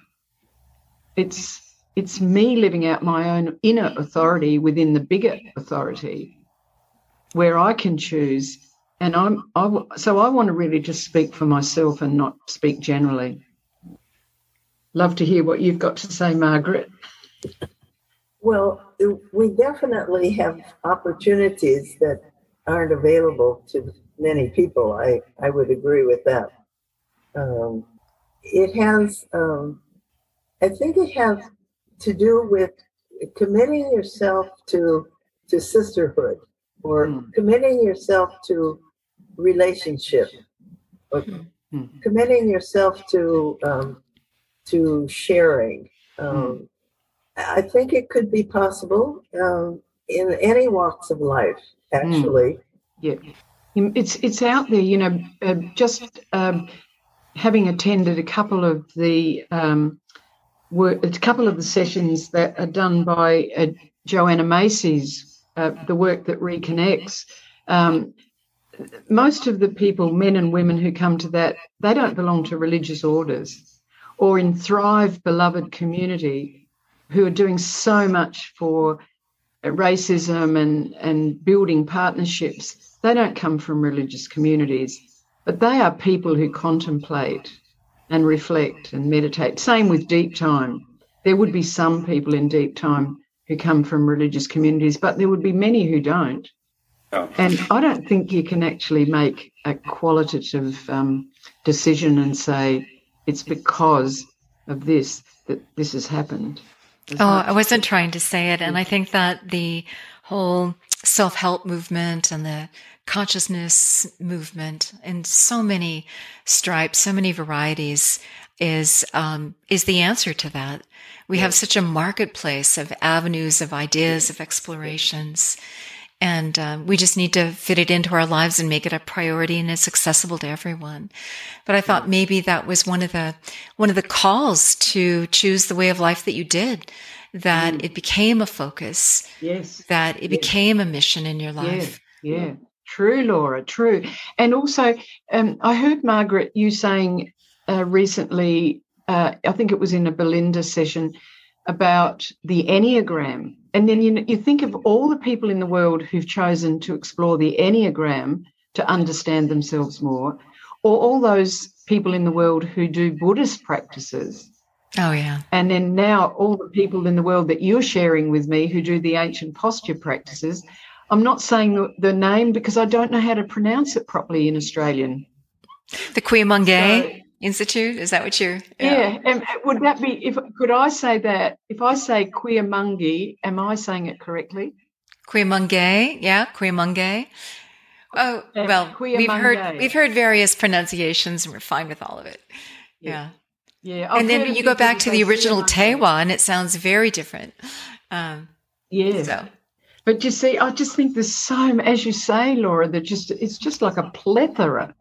it's me living out my own inner authority within the bigger authority where I can choose. And so I want to really just speak for myself and not speak generally. Love to hear what you've got to say, Margaret. Well, we definitely have opportunities that aren't available to many people. I would agree with that. It has, I think it has to do with committing yourself to sisterhood, or committing yourself to relationship, or committing yourself to sharing. I think it could be possible in any walks of life, actually. Yeah, it's out there. You know, just having attended a couple of the sessions that are done by Joanna Macy's, the work that reconnects. Most of the people, men and women who come to that, they don't belong to religious orders or in Thrive Beloved Community, who are doing so much for racism and building partnerships. They don't come from religious communities, but they are people who contemplate and reflect and meditate. Same with Deep Time. There would be some people in Deep Time who come from religious communities, but there would be many who don't. Oh. And I don't think you can actually make a qualitative decision and say it's because of this that this has happened. I wasn't trying to say it. And I think that the whole self-help movement and the consciousness movement in so many stripes, so many varieties is the answer to that. We have such a marketplace of avenues, of ideas, of explorations. And we just need to fit it into our lives and make it a priority, and it's accessible to everyone. But I thought maybe that was one of the calls to choose the way of life that you did, that it became a focus, that it became a mission in your life. Yeah. True, Laura, true. And also, I heard, Margaret, you saying recently, I think it was in a Belinda session, about the Enneagram. And then you think of all the people in the world who've chosen to explore the Enneagram to understand themselves more, or all those people in the world who do Buddhist practices. Oh, yeah. And then now all the people in the world that you're sharing with me who do the ancient posture practices. I'm not saying the name because I don't know how to pronounce it properly in Australian. The Kuimangae Institute, is that what you're? Yeah. And would that be? Could I say that? If I say Kuimangae, am I saying it correctly? Kuimangae, yeah, Kuimangae. Oh well, we've heard various pronunciations, and we're fine with all of it. Yeah. Yeah. And then you go back to the original Tewa, and it sounds very different. So. But you see, I just think there's so, as you say, Laura, it's just like a plethora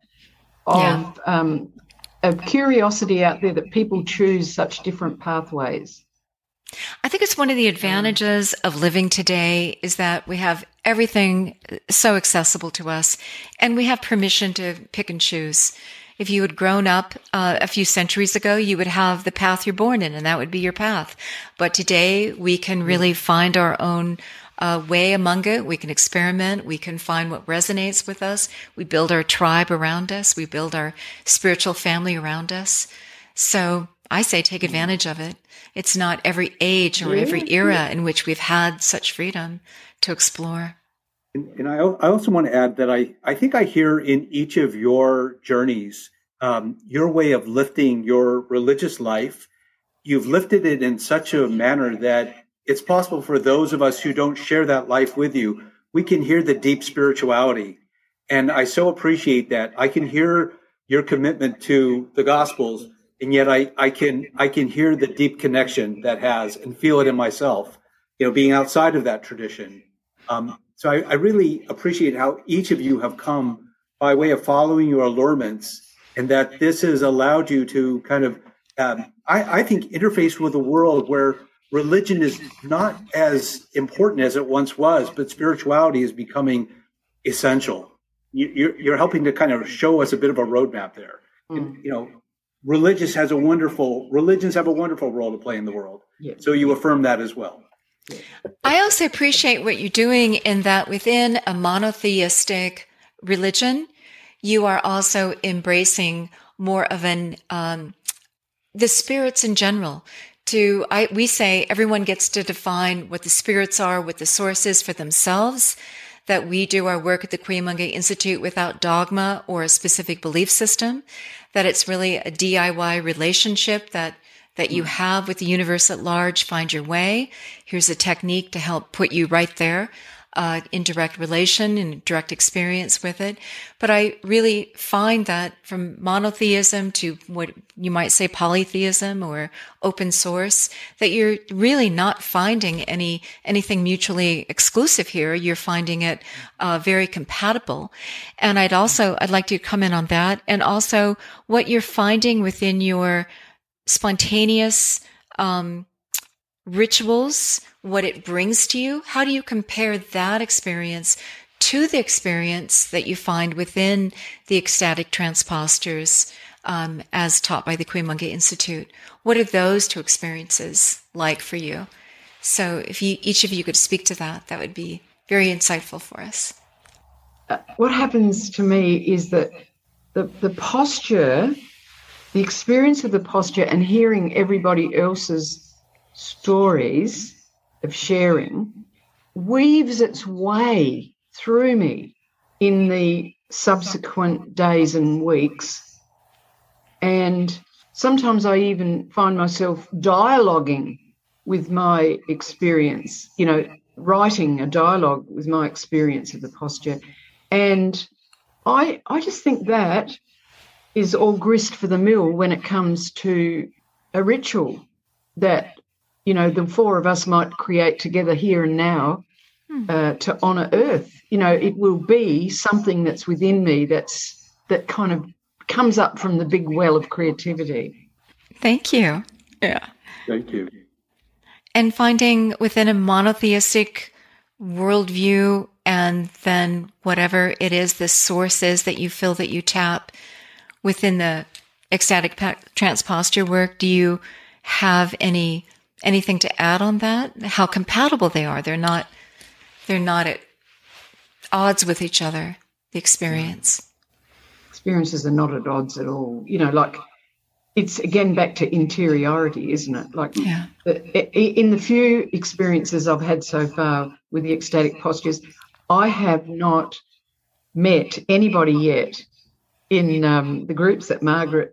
of curiosity out there that people choose such different pathways. I think it's one of the advantages of living today is that we have everything so accessible to us, and we have permission to pick and choose. If you had grown up a few centuries ago, you would have the path you're born in, and that would be your path. But today, we can really find our own way among it. We can experiment. We can find what resonates with us. We build our tribe around us. We build our spiritual family around us. So I say take advantage of it. It's not every age or every era in which we've had such freedom to explore. And I also want to add that I think I hear in each of your journeys, your way of lifting your religious life. You've lifted it in such a manner that it's possible for those of us who don't share that life with you, we can hear the deep spirituality. And I so appreciate that. I can hear your commitment to the Gospels, and yet I can hear the deep connection that has and feel it in myself, being outside of that tradition. So I really appreciate how each of you have come by way of following your allurements, and that this has allowed you to kind of, I think, interface with a world where religion is not as important as it once was, but spirituality is becoming essential. You're helping to kind of show us a bit of a roadmap there. And, religions have a wonderful role to play in the world. Yeah. So you affirm that as well. I also appreciate what you're doing in that within a monotheistic religion, you are also embracing more of the spirits in general. We say everyone gets to define what the spirits are, what the source is for themselves, that we do our work at the Cuyamonga Institute without dogma or a specific belief system, that it's really a DIY relationship that you have with the universe at large. Find your way. Here's a technique to help put you right there in direct relation and direct experience with it. But I really find that from monotheism to what you might say polytheism or open source, that you're really not finding anything mutually exclusive here. You're finding it very compatible. And I'd like to comment on that, and also what you're finding within your spontaneous rituals, what it brings to you. How do you compare that experience to the experience that you find within the ecstatic trance postures as taught by the Cuyamonga Institute? What are those two experiences like for you? So if each of you could speak to that, that would be very insightful for us. What happens to me is that the posture, the experience of the posture and hearing everybody else's stories of sharing weaves its way through me in the subsequent days and weeks. And sometimes I even find myself dialoguing with my experience, writing a dialogue with my experience of the posture. And I just think that is all grist for the mill when it comes to a ritual that, the four of us might create together here and now to honour Earth. It will be something that's within me that kind of comes up from the big well of creativity. Thank you. Yeah. Thank you. And finding within a monotheistic worldview, and then whatever it is, the source is that you feel that you tap within the ecstatic trance posture work, do you have anything to add on that? How compatible they are? They're not at odds with each other, the experience. Experiences are not at odds at all. It's again back to interiority, isn't it? In the few experiences I've had so far with the ecstatic postures, I have not met anybody yet in the groups that Margaret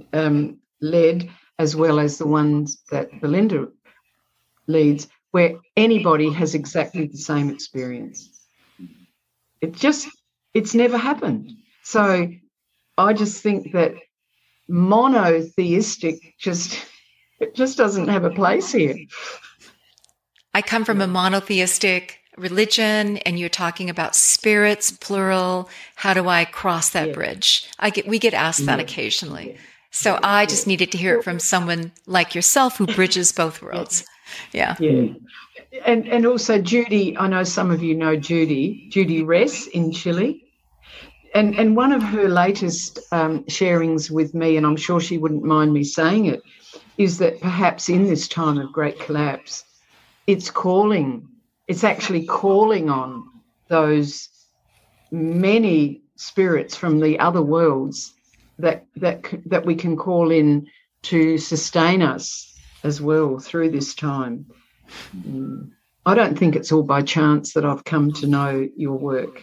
led, as well as the ones that Belinda leads, where anybody has exactly the same experience. It's never happened. So I just think that monotheistic just doesn't have a place here. I come from a monotheistic religion, and you're talking about spirits, plural. How do I cross that bridge? We get asked that occasionally. So I just needed to hear it from someone like yourself who bridges both worlds. Yeah. Yeah. And also Judy, I know some of you know Judy Ress in Chile. And one of her latest sharings with me, and I'm sure she wouldn't mind me saying it, is that perhaps in this time of great collapse, it's actually calling on those many spirits from the other worlds that we can call in to sustain us as well through this time. I don't think it's all by chance that I've come to know your work.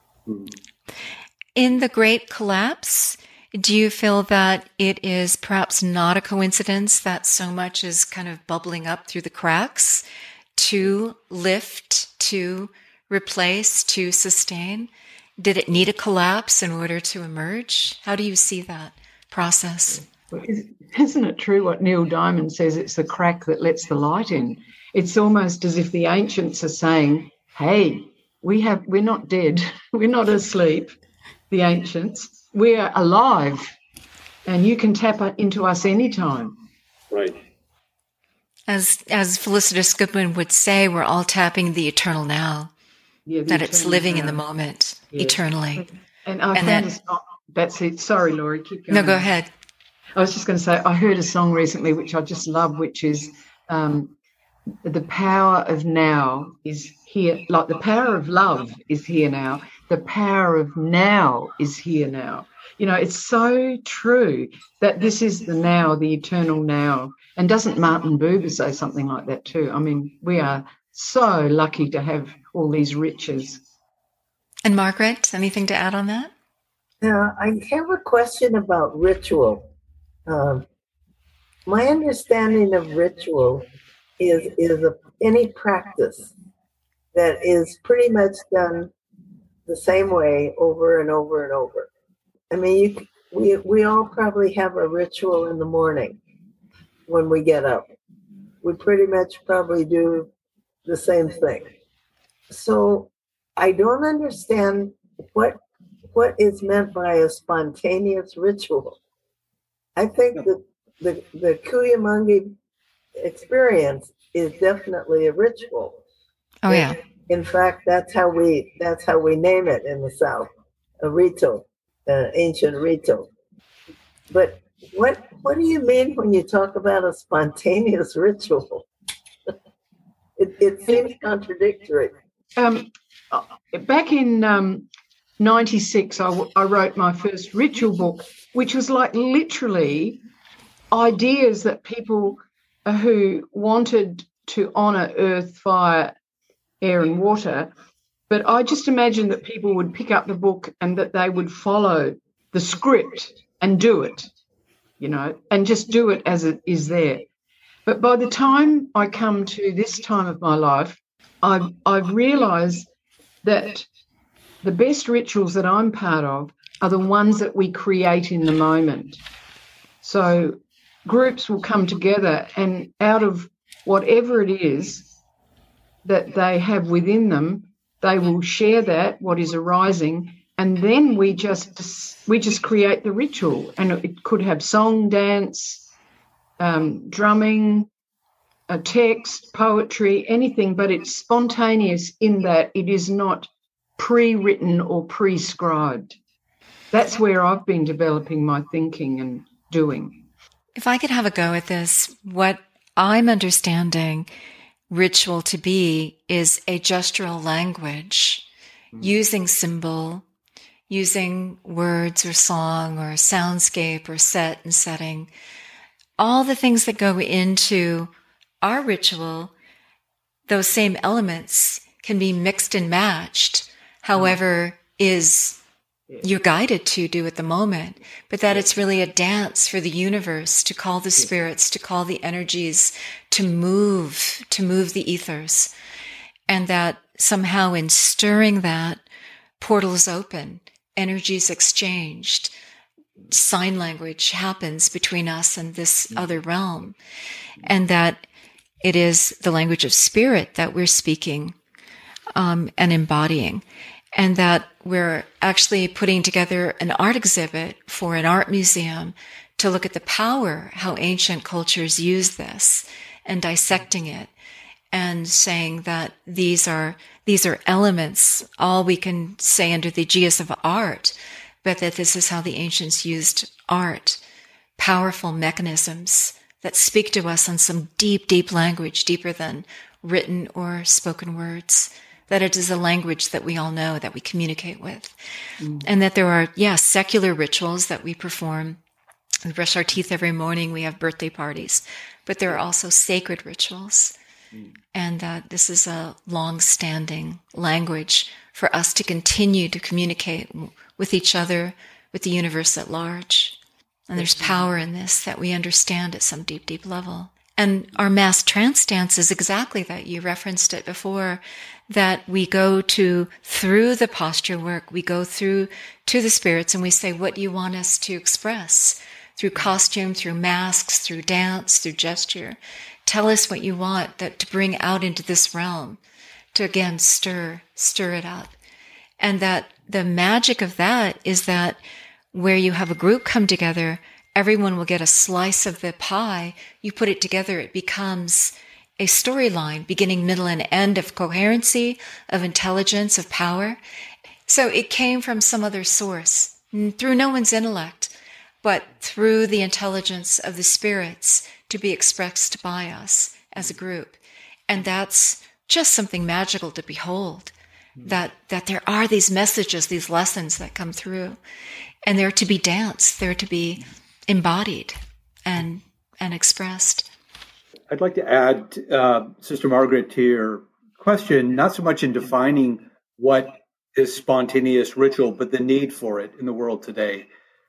In the Great Collapse, do you feel that it is perhaps not a coincidence that so much is kind of bubbling up through the cracks to lift, to replace, to sustain? Did it need a collapse in order to emerge? How do you see that process? Isn't it true what Neil Diamond says? It's the crack that lets the light in. It's almost as if the ancients are saying, hey, we're not dead. We're not asleep, the ancients. We're alive, and you can tap into us anytime. Right. As Felicitas Goodman would say, we're all tapping the eternal now. Yeah, that it's living now. In the moment, eternally. And I found a song. That's it. Sorry, Laurie, keep going. No, go ahead. I was just going to say, I heard a song recently which I just love, which is the power of now is here. Like the power of love is here now. The power of now is here now. You know, it's so true that this is the now, the eternal now. And doesn't Martin Buber say something like that too? I mean, we are so lucky to have all these riches. And Margaret, anything to add on that? I have a question about ritual. My understanding of ritual is any practice that is pretty much done the same way over and over and over. I mean, we all probably have a ritual in the morning when we get up. We pretty much probably do the same thing. So I don't understand what is meant by a spontaneous ritual. I think that the Cuyamonga experience is definitely a ritual. Oh yeah. In fact, that's how we name it in the South, a rito, ancient rito. But what do you mean when you talk about a spontaneous ritual? It seems contradictory. Back in 96, I wrote my first ritual book, which was like literally ideas that people who wanted to honour earth, fire, air and water. But I just imagined that people would pick up the book and that they would follow the script and do it, you know, and just do it as it is there. But by the time I come to this time of my life, I've realised that the best rituals that I'm part of are the ones that we create in the moment. So groups will come together and out of whatever it is that they have within them, they will share that, what is arising, and then we just create the ritual. And it could have song, dance, drumming, a text, poetry, anything, but it's spontaneous in that it is not pre-written or prescribed. That's where I've been developing my thinking and doing. If I could have a go at this, what I'm understanding ritual to be is a gestural language, using symbol, using words or song or soundscape or set and setting, all the things that go into our ritual. Those same elements can be mixed and matched, however you're guided to do at the moment, but that it's really a dance for the universe to call the spirits, to call the energies, to move the ethers. And that somehow in stirring that, portals open, energies exchanged, sign language happens between us and this other realm. And that it is the language of spirit that we're speaking and embodying. And that we're actually putting together an art exhibit for an art museum to look at the power, how ancient cultures use this, and dissecting it and saying that these are elements, all we can say under the aegis of art, but that this is how the ancients used art, powerful mechanisms that speak to us on some deep, deep language, deeper than written or spoken words, that it is a language that we all know, that we communicate with. And that there are, secular rituals that we perform. We brush our teeth every morning, we have birthday parties, but there are also sacred rituals. And that this is a long-standing language for us to continue to communicate with each other, with the universe at large. And there's power in this that we understand at some deep, deep level. And our mass trance dance is exactly that. You referenced it before, that we go through the posture work, we go through to the spirits and we say, what do you want us to express? Through costume, through masks, through dance, through gesture. Tell us what you want to bring out into this realm, to again stir it up. And that the magic of that is that where you have a group come together, everyone will get a slice of the pie. You put it together, it becomes a storyline, beginning, middle, and end of coherency, of intelligence, of power. So it came from some other source, through no one's intellect, but through the intelligence of the spirits to be expressed by us as a group. And that's just something magical to behold, that there are these messages, these lessons that come through, and they're to be danced, they're to be embodied and expressed. I'd like to add, Sister Margaret, to your question, not so much in defining what is spontaneous ritual, but the need for it in the world today.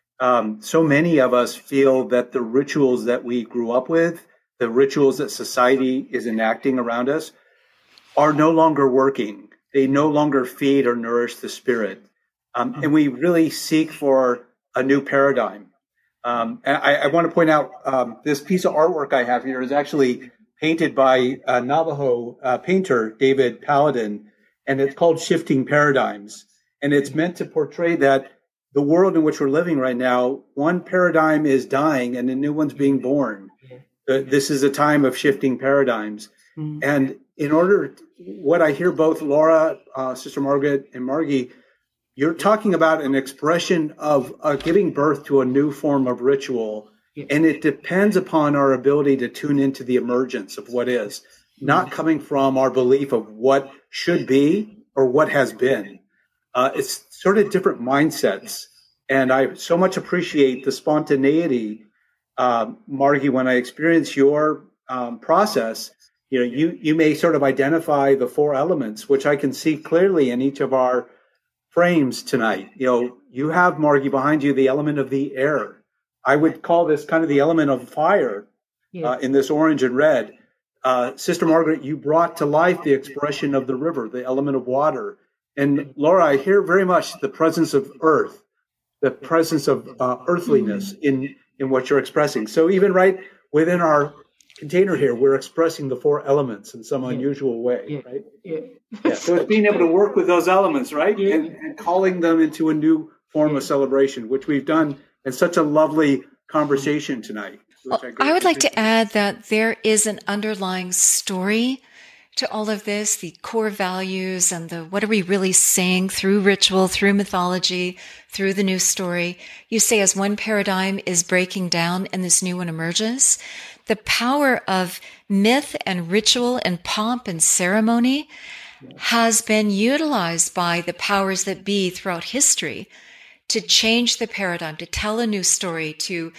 So many of us feel that the rituals that we grew up with, the rituals that society is enacting around us, are no longer working. They no longer feed or nourish the spirit. And we really seek for a new paradigm. And I want to point out this piece of artwork I have here is actually painted by a Navajo painter, David Paladin, and it's called Shifting Paradigms. And it's meant to portray that the world in which we're living right now, one paradigm is dying and a new one's being born. This is a time of shifting paradigms. And in order, what I hear both Laura, Sister Margaret, and Margie, you're talking about an expression of giving birth to a new form of ritual. And it depends upon our ability to tune into the emergence of what is, not coming from our belief of what should be or what has been. It's sort of different mindsets. And I so much appreciate the spontaneity, Margie, when I experience your process. You may sort of identify the four elements, which I can see clearly in each of our frames tonight. You have, Margie, behind you, the element of the air. I would call this kind of the element of fire in this orange and red. Sister Margaret, you brought to life the expression of the river, the element of water. And Laura, I hear very much the presence of earth, the presence of earthliness in what you're expressing. So even right within our container here, we're expressing the four elements in some unusual way, right? Yeah. So it's being able to work with those elements, right? And calling them into a new form of celebration, which we've done in such a lovely conversation tonight. Well, I would like to add that there is an underlying story to all of this, the core values and the what are we really saying through ritual, through mythology, through the new story. You say as one paradigm is breaking down and this new one emerges, the power of myth and ritual and pomp and ceremony has been utilized by the powers that be throughout history to change the paradigm, to tell a new story, to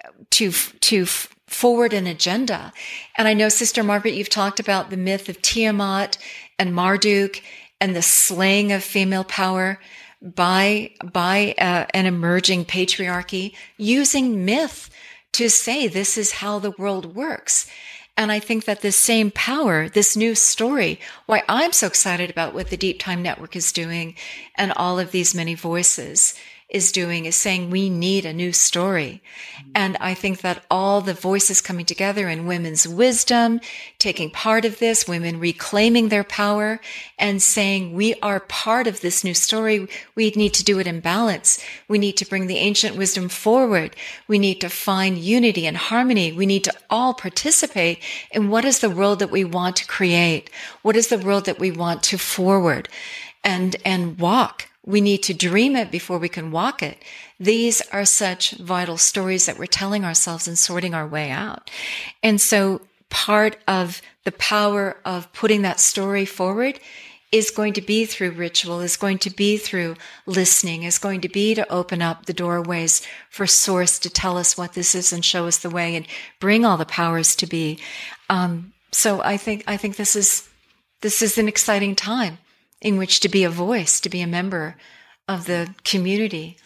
forward an agenda. And I know, Sister Margaret, you've talked about the myth of Tiamat and Marduk and the slaying of female power by an emerging patriarchy, using myth to say this is how the world works. And I think that this same power, this new story, why I'm so excited about what the Deep Time Network is doing and all of these many voices, is doing is saying we need a new story. And I think that all the voices coming together in women's wisdom, taking part of this, women reclaiming their power and saying we are part of this new story. We need to do it in balance. We need to bring the ancient wisdom forward. We need to find unity and harmony. We need to all participate in what is the world that we want to create? What is the world that we want to forward and walk? We need to dream it before we can walk it. These are such vital stories that we're telling ourselves and sorting our way out. And so part of the power of putting that story forward is going to be through ritual, is going to be through listening, is going to be to open up the doorways for Source to tell us what this is and show us the way and bring all the powers to be. So I think this is an exciting time in which to be a voice, to be a member of the community,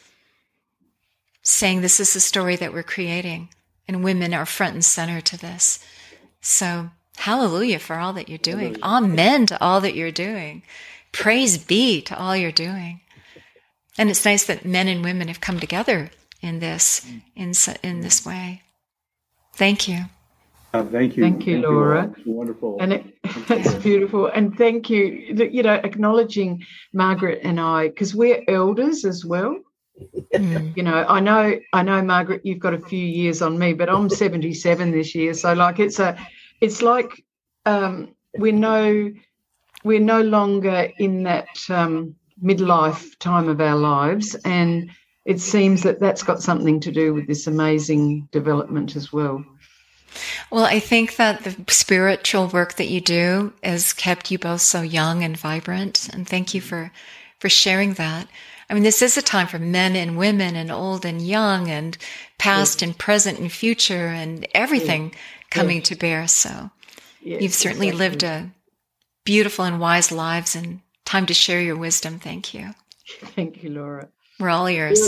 saying this is the story that we're creating, and women are front and center to this. So hallelujah for all that you're doing. Amen to all that you're doing. Praise be to all you're doing. And it's nice that men and women have come together in this way. Thank you. Thank you. Thank you, Laura. Wonderful. And it's beautiful. And thank you, acknowledging Margaret and I, because we're elders as well. I know, Margaret, you've got a few years on me, but I'm 77 this year. So it's like we're no longer in that midlife time of our lives. And it seems that that's got something to do with this amazing development as well. Well, I think that the spiritual work that you do has kept you both so young and vibrant. And thank you for sharing that. I mean, this is a time for men and women and old and young and past and present and future and everything coming to bear. So you've certainly lived a beautiful and wise lives and time to share your wisdom. Thank you. Thank you, Laura. We're all ears.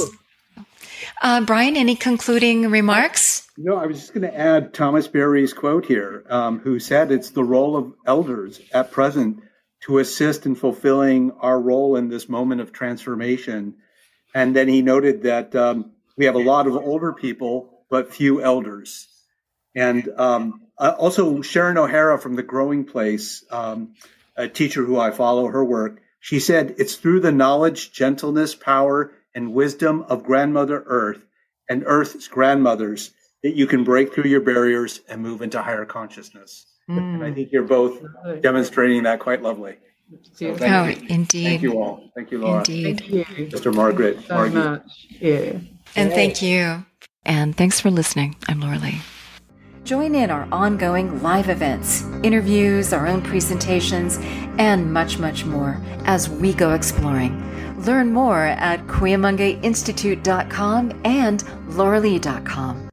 Brian, any concluding remarks? No, I was just going to add Thomas Berry's quote here, who said it's the role of elders at present to assist in fulfilling our role in this moment of transformation. And then he noted that we have a lot of older people, but few elders. And also Sharon O'Hara from The Growing Place, a teacher who I follow her work, she said, it's through the knowledge, gentleness, power, and wisdom of Grandmother Earth and Earth's grandmothers that you can break through your barriers and move into higher consciousness. And I think you're both demonstrating that quite lovely. So thank you. Indeed. Thank you all. Thank you, Laura. Indeed. Thank you. Mr. Margaret. So much. Yeah. And thank you. And thanks for listening. I'm Laura Lee. Join in our ongoing live events, interviews, our own presentations, and much, much more as we go exploring. Learn more at KuyaMungaInstitute.com and lauralee.com.